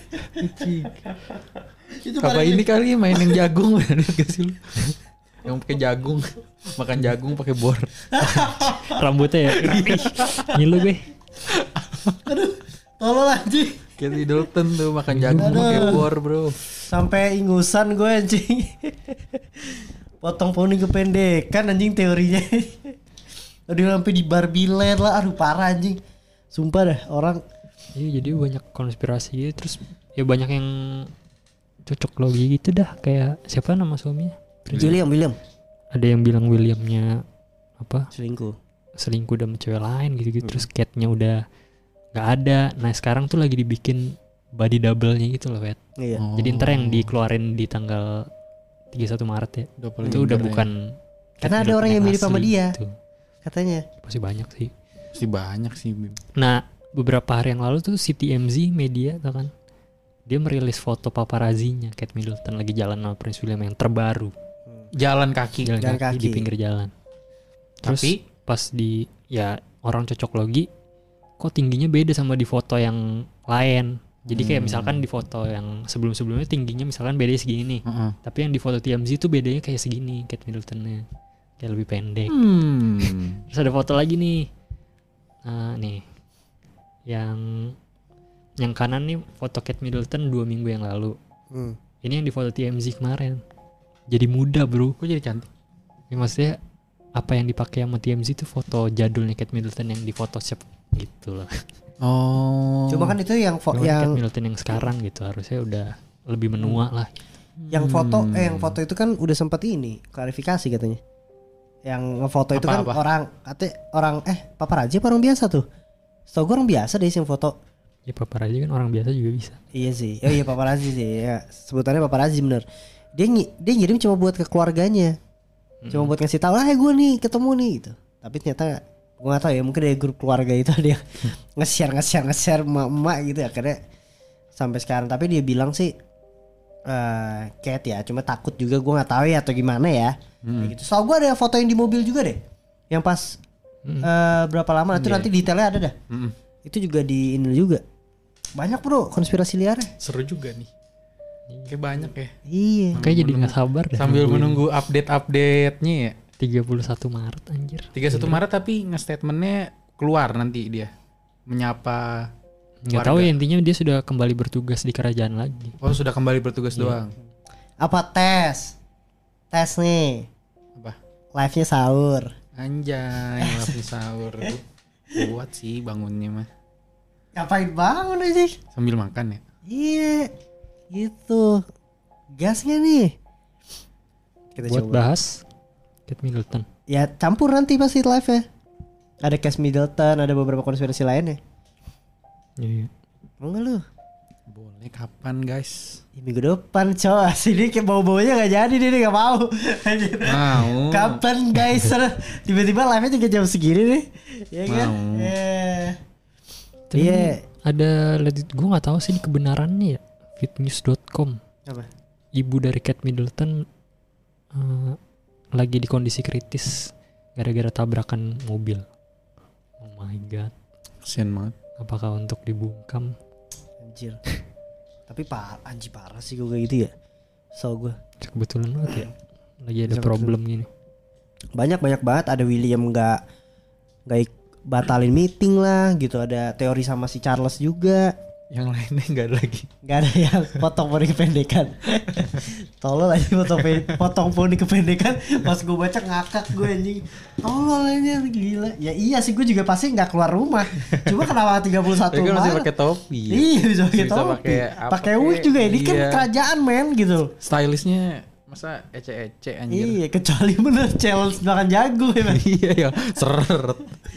Apa ini kali main yang jagung gak sih lu? Yang pakai jagung, makan jagung pakai bor. Rambutnya ya. Ngilu gue. Aduh, tolol anjing. Kate Middleton tuh makan jagung pakai bor, bro. Sampai ingusan gue anjing. Potong poni kependekan anjing teorinya. Udah sampai di Barbie Land lah, aduh parah anjing. Sumpah dah orang. Iya jadi banyak konspirasi gitu, terus ya banyak yang cocok logi gitu dah, kayak siapa nama suaminya? William. ada yang bilang Williamnya apa? Selingkuh sama cewek lain gitu-gitu. Terus Kate-nya udah nggak ada. Nah sekarang tuh lagi dibikin body double-nya gitu loh, Wet. Iya. Jadi ntar yang dikeluarin di tanggal 31 Maret ya. Itu udah bukan. Karena ada orang yang mirip sama dia. Gitu. Katanya. Pasti banyak sih. Pasti banyak sih. Nah beberapa hari yang lalu tuh si TMZ media tau kan, dia merilis foto paparazzinya Kate Middleton lagi jalan sama Prince William yang terbaru. Jalan kaki Di pinggir jalan. Terus tapi pas di ya orang cocok logi, kok tingginya beda sama di foto yang lain. Jadi kayak misalkan di foto yang sebelum-sebelumnya tingginya misalkan beda segini nih. Tapi yang di foto TMZ tuh bedanya kayak segini Kate Middletonnya. Kayak lebih pendek. Terus ada foto lagi nih. Nih. Yang kanan nih foto Kate Middleton 2 minggu yang lalu. Ini yang di foto TMZ kemarin. Jadi muda bro. Kok jadi cantik? Ya, maksudnya apa yang dipakai sama TMZ itu foto jadulnya Kate Middleton yang di Photoshop gitu loh. Oh. Cuma kan itu yang Kate Middleton yang sekarang gitu harusnya udah lebih menua lah. Yang foto itu kan udah sempat ini klarifikasi katanya. Yang ngefoto itu kan orang paparazzi apa orang biasa tuh? Setahu gue orang biasa deh yang foto. Ya paparazzi kan orang biasa juga bisa. Iya sih. Oh iya paparazzi sih. Ya sebutannya paparazzi bener. Dia ngirim cuma buat ke keluarganya. Cuma buat ngasih tahu gue nih ketemu nih gitu. Tapi ternyata gue gak tahu ya, mungkin dari grup keluarga itu dia nge-share emak-emak gitu ya, akhirnya sampai sekarang. Tapi dia bilang sih Kate ya, cuma takut juga, gue gak tahu ya atau gimana ya. Kayak gitu. Soal gue ada foto yang di mobil juga deh, yang pas berapa lama itu nanti detailnya ada dah. Itu juga di ini juga. Banyak bro konspirasi liarnya. Seru juga nih. Kayak banyak ya. Iya. Kayak jadi gak sabar deh. Sambil menunggu update-update-nya ya. 31 Maret anjir. 31 Maret tapi nge-statementnya keluar nanti dia. Menyapa Gak tahu ya, intinya dia sudah kembali bertugas di kerajaan lagi. Oh sudah kembali bertugas doang. Apa tes nih. Apa? Live-nya sahur. Anjay live sahur. Kuat sih bangunnya mah. Ngapain bangun aja? Sambil makan ya. Iya. Gitu. Gasnya nih. Kita buat coba bahas Kate Middleton. Ya campur nanti pasti live ya. Ada Kate Middleton, ada beberapa konspirasi lainnya. Iya. Mau gak lu? Boleh kapan guys? Minggu depan coy. Sini kayak bau-baunya gak jadi nih, gak mau. Mau. Kapan guys? Tiba-tiba live-nya juga jam segini nih. Iya kan? Iya. Ada gue gak tahu sih ini kebenarannya ya. Fitnews.com. Apa? Ibu dari Kate Middleton lagi di kondisi kritis gara-gara tabrakan mobil. Oh my god. Kasian banget. Apakah untuk dibungkam? Anjir. Tapi parah sih gue kayak gitu ya. So gue kebetulan banget ya. Lagi ada problem gini. Banyak banget. Ada William gak batalin meeting lah gitu. Ada teori sama si Charles juga. Yang lainnya gak ada lagi. Gak ada yang potong poni kependekan. Tolol aja potong poni kependekan. Pas gue baca ngakak gue anjing. Tolol aja gila. Ya iya sih gue juga pasti gak keluar rumah. Cuma kenapa 31 Maret? Dia kan masih pakai topi. Iya bisa pakai topi. Pakai wig juga ya. Ini kan kerajaan men gitu. Stylishnya masa ece-ece anjir. Iya kecuali bener challenge makan jago ya. Iya ya seret.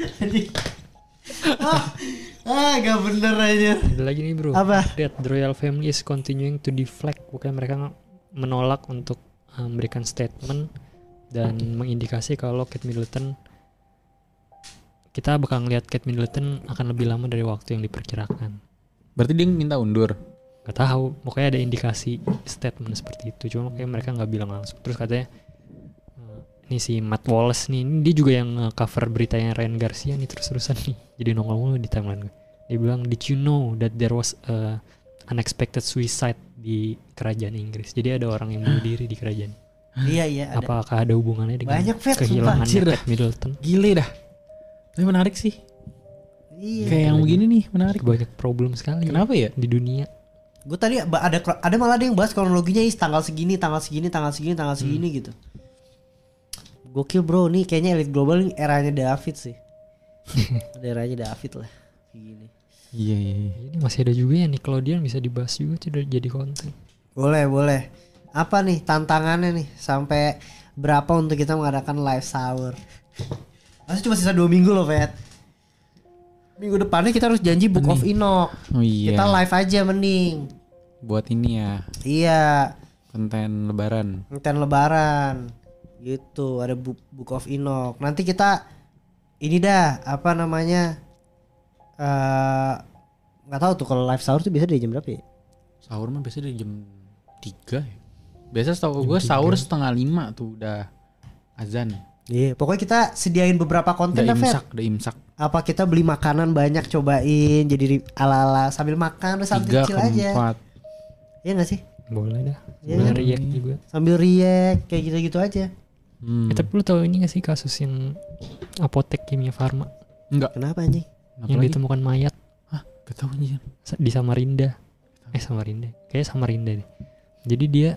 Gak bener aja. Ada lagi nih bro. Apa? Lihat, the royal family is continuing to deflect. Bukan mereka menolak untuk memberikan statement dan mengindikasi kalau Kate Middleton, kita bakal ngelihat Kate Middleton akan lebih lama dari waktu yang diperkirakan. Berarti dia minta undur? Gak tahu, pokoknya ada indikasi statement seperti itu. Cuma kayak mereka nggak bilang langsung. Terus katanya ini si Matt Wallace nih, ini dia juga yang cover beritanya Ryan Garcia nih terus-terusan nih. Jadi nongol mulu di timeline gue. Dia bilang, did you know that there was a unexpected suicide di kerajaan Inggris? Jadi ada orang yang bunuh diri di kerajaan. Iya ada. Apakah ada hubungannya dengan kehilangan Kate Middleton? Gile dah. Tapi menarik sih. Iya. Kayak yang begini nih menarik. Banyak problem sekali. Kenapa ya di dunia? Gue tadi ada malah ada yang bahas kronologinya tanggal segini gitu. Gokil bro, nih kayaknya Elite Global nih eranya David sih. Ada eranya David lah. Gini. Iya. Ini masih ada juga ya Nickelodeon bisa dibahas juga, tidak jadi konten. Boleh. Apa nih tantangannya nih sampai berapa untuk kita mengadakan live sahur. Masih cuma sisa 2 minggu loh, Fet. Minggu depannya kita harus janji Book of Enoch. Oh iya. Kita live aja mending. Buat ini ya. Iya. Konten lebaran. Gitu, ada Book of Enoch. Nanti kita ini dah, apa namanya? Nggak tahu tuh kalau live sahur tuh biasa dari jam berapa ya? Sahur mah biasa dari jam 3 ya. Biasa setahu gue sahur 4:30 tuh udah azan. Iya, pokoknya kita sediain beberapa konten dah, Fet. Udah imsak. Apa kita beli makanan banyak, cobain jadi ala-ala sambil makan terus sambil chill aja. 4. Iya gak sih? Boleh dah. Iya. Sambil react juga. Sambil react kayak gitu-gitu aja. Tapi lu tahu ini gak sih kasus yang apotek Kimia Farma Enggak. Kenapa anjing? yang ditemukan mayat? Hah? Gak tahu anjir. Di Samarinda. Samarinda. Kayaknya Samarinda deh. Jadi dia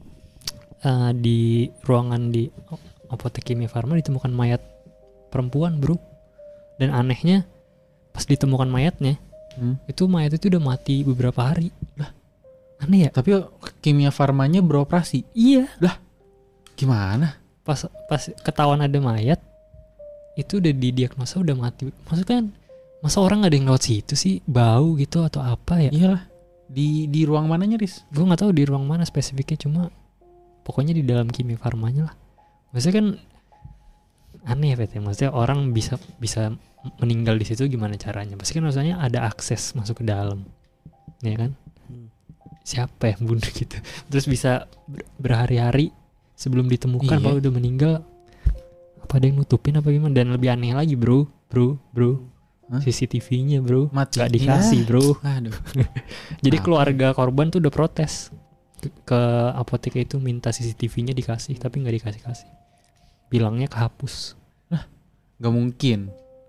di ruangan di apotek Kimia Farma ditemukan mayat perempuan, bro. Dan anehnya pas ditemukan mayatnya, itu mayat itu udah mati beberapa hari. Lah, aneh ya? Tapi Kimia Farmanya beroperasi. Iya. Lah, gimana? Pas ketahuan ada mayat, itu udah didiagnosa udah mati. Maksudnya kan, masa orang gak ada yang lewat situ sih, bau gitu atau apa ya? Iyalah. Di ruang mananya, Riz? Gue nggak tahu di ruang mana spesifiknya, cuma pokoknya di dalam Kimia Farmanya lah. Maksudnya kan aneh ya, Fet. Maksudnya orang bisa meninggal di situ gimana caranya? Pasti kan maksudnya ada akses masuk ke dalam, ya kan? Siapa yang bunuh gitu? Terus bisa berhari-hari sebelum ditemukan kalau udah meninggal. Apa ada yang nutupin apa gimana? Dan lebih aneh lagi, bro. CCTV-nya, bro, nggak dikasih, bro. Aduh. Jadi keluarga korban tuh udah protes ke apotek itu, minta CCTV-nya dikasih, tapi nggak dikasih. Bilangnya kehapus. Gak mungkin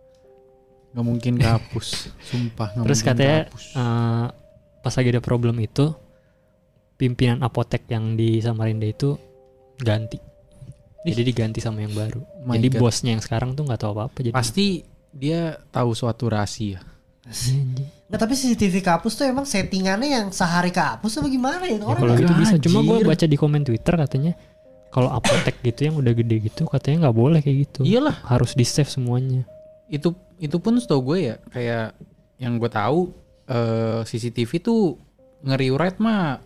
kehapus. Sumpah. Terus katanya pas lagi ada problem itu, pimpinan apotek yang di Samarinda itu ganti. Jadi diganti sama yang baru. Jadi bosnya yang sekarang tuh nggak tahu apa-apa. Jadi pasti dia tahu suatu rahasia. Nah, tapi CCTV kehapus tuh emang settingannya yang sehari kehapus apa gimana ya? Ya kalau gitu bisa. Cuma gue baca di komen Twitter katanya kalau apotek gitu yang udah gede gitu katanya nggak boleh kayak gitu. Iyalah, harus di save semuanya. Itu pun setahu gue ya, kayak yang gue tahu CCTV tuh ngeriuret mah.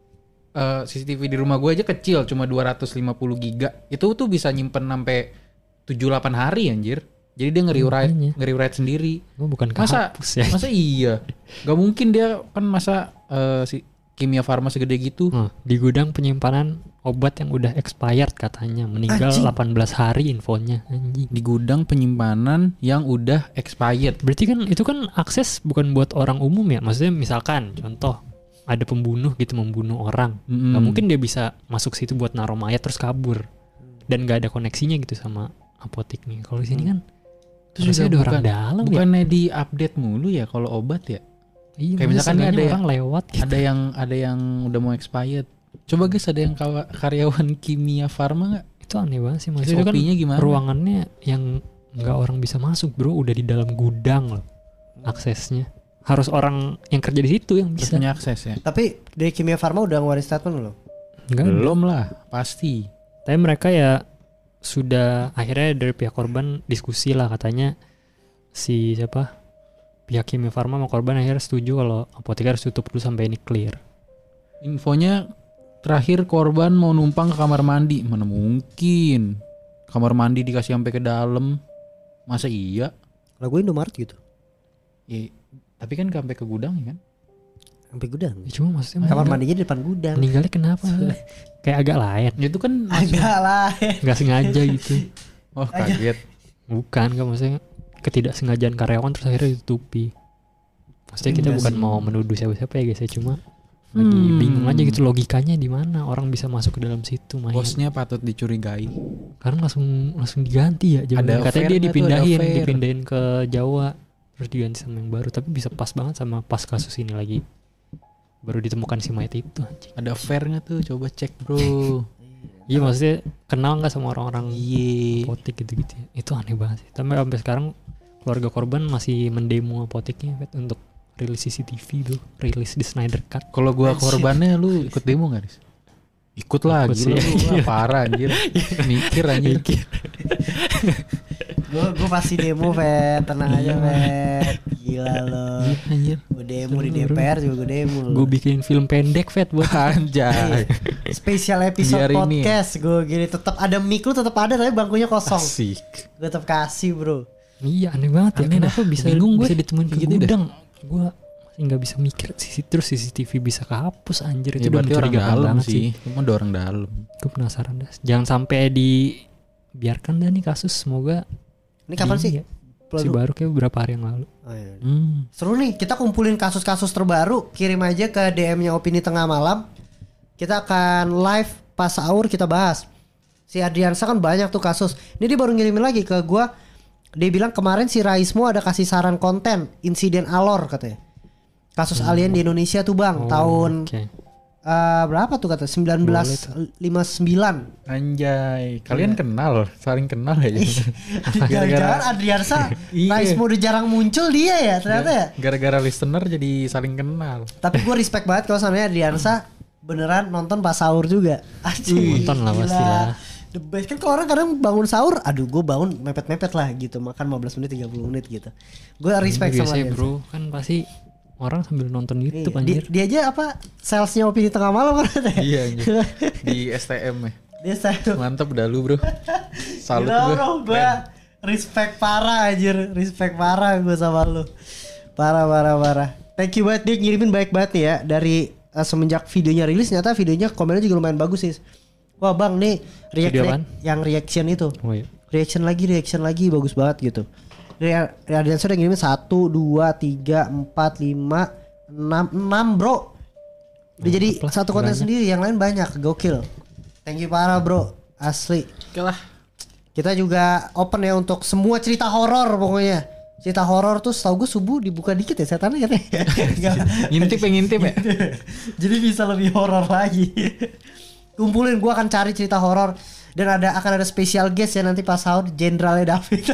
CCTV di rumah gue aja kecil, cuma 250 giga. Itu tuh bisa nyimpen sampai 7-8 hari anjir. Jadi dia ngeriuret sendiri. Bukan kehapus ya. Masa iya? Gak mungkin dia kan masa si Kimia Farma segede gitu. Di gudang penyimpanan obat yang udah expired katanya. Meninggal anjing. 18 hari infonya. Anjing. Di gudang penyimpanan yang udah expired. Berarti kan itu kan akses bukan buat orang umum ya. Maksudnya misalkan contoh ada pembunuh gitu membunuh orang. Gak mungkin dia bisa masuk situ buat naruh mayat terus kabur. Dan gak ada koneksinya gitu sama apotek nih. Kalau di sini kan terus juga ada orang dalam bukannya ya? Di-update mulu ya kalau obat ya? Iya, kayak misalkan ada orang lewat gitu. Ada yang udah mau expired. Coba guys, ada yang karyawan Kimia Farma enggak? Itu aneh banget sih. Maksudnya kan gimana? Ruangannya yang enggak orang bisa masuk, bro, udah di dalam gudang loh. Aksesnya harus orang yang kerja di situ yang bisa punya akses ya. Tapi dari Kimia Farma udah ngeluarin statement belum? Belum lah, pasti. Tapi mereka ya sudah akhirnya dari pihak korban diskusi lah, katanya si pihak Kimia Farma sama korban akhirnya setuju kalau apotek harus tutup dulu sampai ini clear. Infonya terakhir korban mau numpang ke kamar mandi. Mana mungkin kamar mandi dikasih sampai ke dalam? Masa iya? Lah gue Indomaret gitu. Ya, tapi kan sampai ke gudang ya kan? Sampai gudang. Ya, cuma maksudnya kamar mandinya di depan gudang. Meninggalnya kenapa? Kayak agak lain. Ya, itu kan agak lain. Gak sengaja gitu. Oh, kaget. Bukan, kan maksudnya ketidaksengajaan karyawan terus akhirnya ditutupi. Maksudnya kita bukan mau menuduh siapa-siapa ya guys ya, cuma lagi bingung aja gitu logikanya di mana orang bisa masuk ke dalam situ. Bosnya patut dicurigai. Karena langsung diganti ya. Katanya dia dipindahin ke Jawa terus diganti sama yang baru, tapi bisa pas banget sama pas kasus ini lagi baru ditemukan si mayat itu. Anjing. Ada fair nggak tuh? Coba cek bro. Iya maksudnya kenal nggak sama orang-orang apotek gitu-gitu ya. Itu aneh banget sih. Tapi sampai sekarang keluarga korban masih mendemo apoteknya untuk rilis CCTV tuh, rilis di Snyder Cut. Kalau gua korbannya lu ikut demo nggak, Riz? Ikut lah gila lu, parah anjir. Mikir anjir. Gue pasti demo, Fet. Tenang aja, Fet. Gila lo. Anjir. Gue demo di DPR juga gue demo. Gue bikin film pendek Fet buat anjay. Spesial episode Biar podcast gue gini, tetap ada mic lu, tetap ada tapi bangkunya kosong. Asik. Gue tetap kasih, bro. Iya, aneh banget ya. Aneh Kenapa bisa bingung gue. bisa ditemuin ke Gitu gudang? Gue masih nggak bisa mikir. Terus CCTV bisa kehapus anjir, itu Ya, udah berarti orang mencurigakan dalam banget sih. Cuma ada orang dalam. Gue penasaran dah. Jangan sampai dibiarkan dah nih kasus. Semoga Ini kapan sih? ya. Si baru kayak beberapa hari yang lalu. Oh, iya. Hmm. Seru nih, kita kumpulin kasus-kasus terbaru, kirim aja ke DM-nya Opini Tengah Malam. Kita akan live pas sahur kita bahas. Si Adriansa kan banyak tuh kasus. Ini dia baru ngirimin lagi ke gua. Dia bilang kemarin si Raismo ada kasih saran konten insiden Alor katanya. Kasus alien di Indonesia tuh Bang, tahun Oke. berapa tuh kata 1959. Anjay, kalian kenal, saling kenal ya. Jangan-jangan Adriansa Iya. Raismo udah jarang muncul dia ya ternyata ya. Gara-gara listener jadi saling kenal. Tapi gue respect banget kalau samanya Adriansa beneran nonton pas sahur juga. Nonton lah gila. pastilah. The best kan kalau orang kadang bangun sahur, aduh gue bangun mepet-mepet lah gitu, makan 15 menit 30 menit gitu. Gue respect sama Biasanya dia. bro, kan pasti orang sambil nonton YouTube Iya, anjir. dia aja apa salesnya Opini Tengah Malam kan katanya. Iya anjir. Di STM ya. Dia saya Mantap dah lu bro. Salut gila, gue. bro, gue respect parah anjir, respect parah gue sama lu. Parah. Thank you banget, dia ngirimin baik banget nih ya. Dari semenjak videonya rilis ternyata videonya komennya juga lumayan bagus sih. Wah bang nih Video apaan? yang reaction itu. Oh iya. Reaction lagi bagus banget gitu. Radiansa udah ngirimin 1, 2, 3, 4, 5, 6 bro. Udah jadi Mantap lah, satu konten banyak. sendiri, yang lain banyak, gokil. Thank you parah bro, asli. Oke lah. Kita juga open ya untuk semua cerita horor pokoknya. Cerita horor tuh setahu gue subuh dibuka dikit ya setannya katanya. Ngintip ya. Jadi bisa lebih horor lagi. Kumpulin, gue akan cari cerita horor. Dan akan ada special guest ya nanti pas sahur, Jenderalnya David.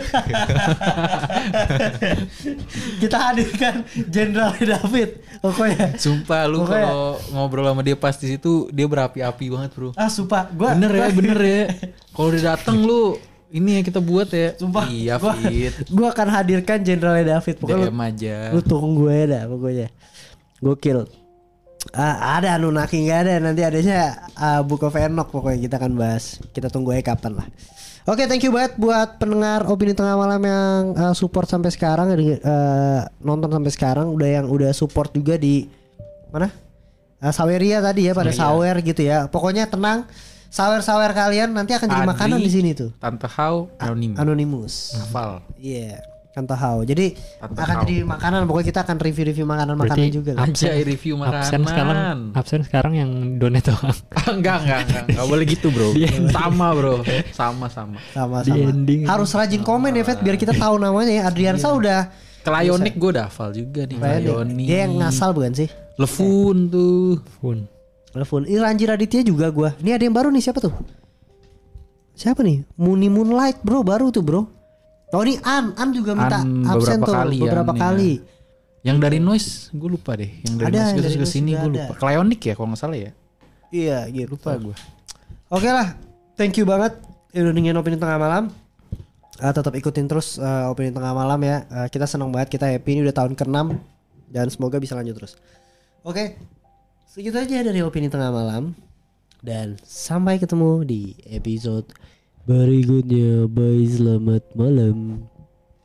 Kita hadirkan Jenderalnya David pokoknya. Sumpah lu Pokoknya- kalau ngobrol sama dia pas di situ dia berapi-api banget bro. Sumpah gue Bener ya. Kalau dia dateng lu ini ya kita buat ya. Sumpah Iya Fit. gue akan hadirkan Jenderalnya David pokoknya. DM aja. Lu tunggu ya dah pokoknya. Gokil. Ada Anunnaki nggak ada, nanti adanya Book of Enoch pokoknya kita akan bahas. Kita tunggu aja kapan lah. Oke, thank you banget buat pendengar Opini Tengah Malam yang support sampai sekarang, nonton sampai sekarang, udah support juga di mana? Saweria tadi ya, pada sawer gitu ya. Pokoknya tenang, sawer kalian nanti akan jadi Adri, makanan di sini tuh. Tante How Anonymous. hafal. Iya. Kan tahu. Jadi Tante akan Hao. jadi makanan. Pokoknya kita akan review makanan-makanan Berarti juga kan. Anjay review Absen makanan. sekarang yang donate doang. Enggak boleh gitu bro. Sama bro. Sama. Sama-sama. Di ending. Harus rajin komen ya Fet, biar kita tahu namanya ya. Adriansa udah Klayonik gue udah hafal juga nih. Klayonik. dia yang ngasal bukan sih? Lefun tuh. Pun. Telepon. Ranji Raditya juga gua. Ini ada yang baru nih, siapa tuh? Siapa nih? Moonlight bro, baru tuh bro. Oh ini An juga minta An absen beberapa tuh kali beberapa An, kali. Yang dari Noise gue lupa deh. Yang dari Ada, yang Noise dari ke sini Noise gue juga lupa. ada. Klayonik ya kalau nggak salah ya. Iya gitu. Lupa gue. Oke lah, thank you banget udah dengerin Opini Tengah Malam. Tetap ikutin terus Opini Tengah Malam ya. Kita senang banget, kita happy, ini udah tahun ke-6 dan semoga bisa lanjut terus. Oke, segitu aja dari Opini Tengah Malam dan sampai ketemu di episode berikutnya. Bye, selamat malam.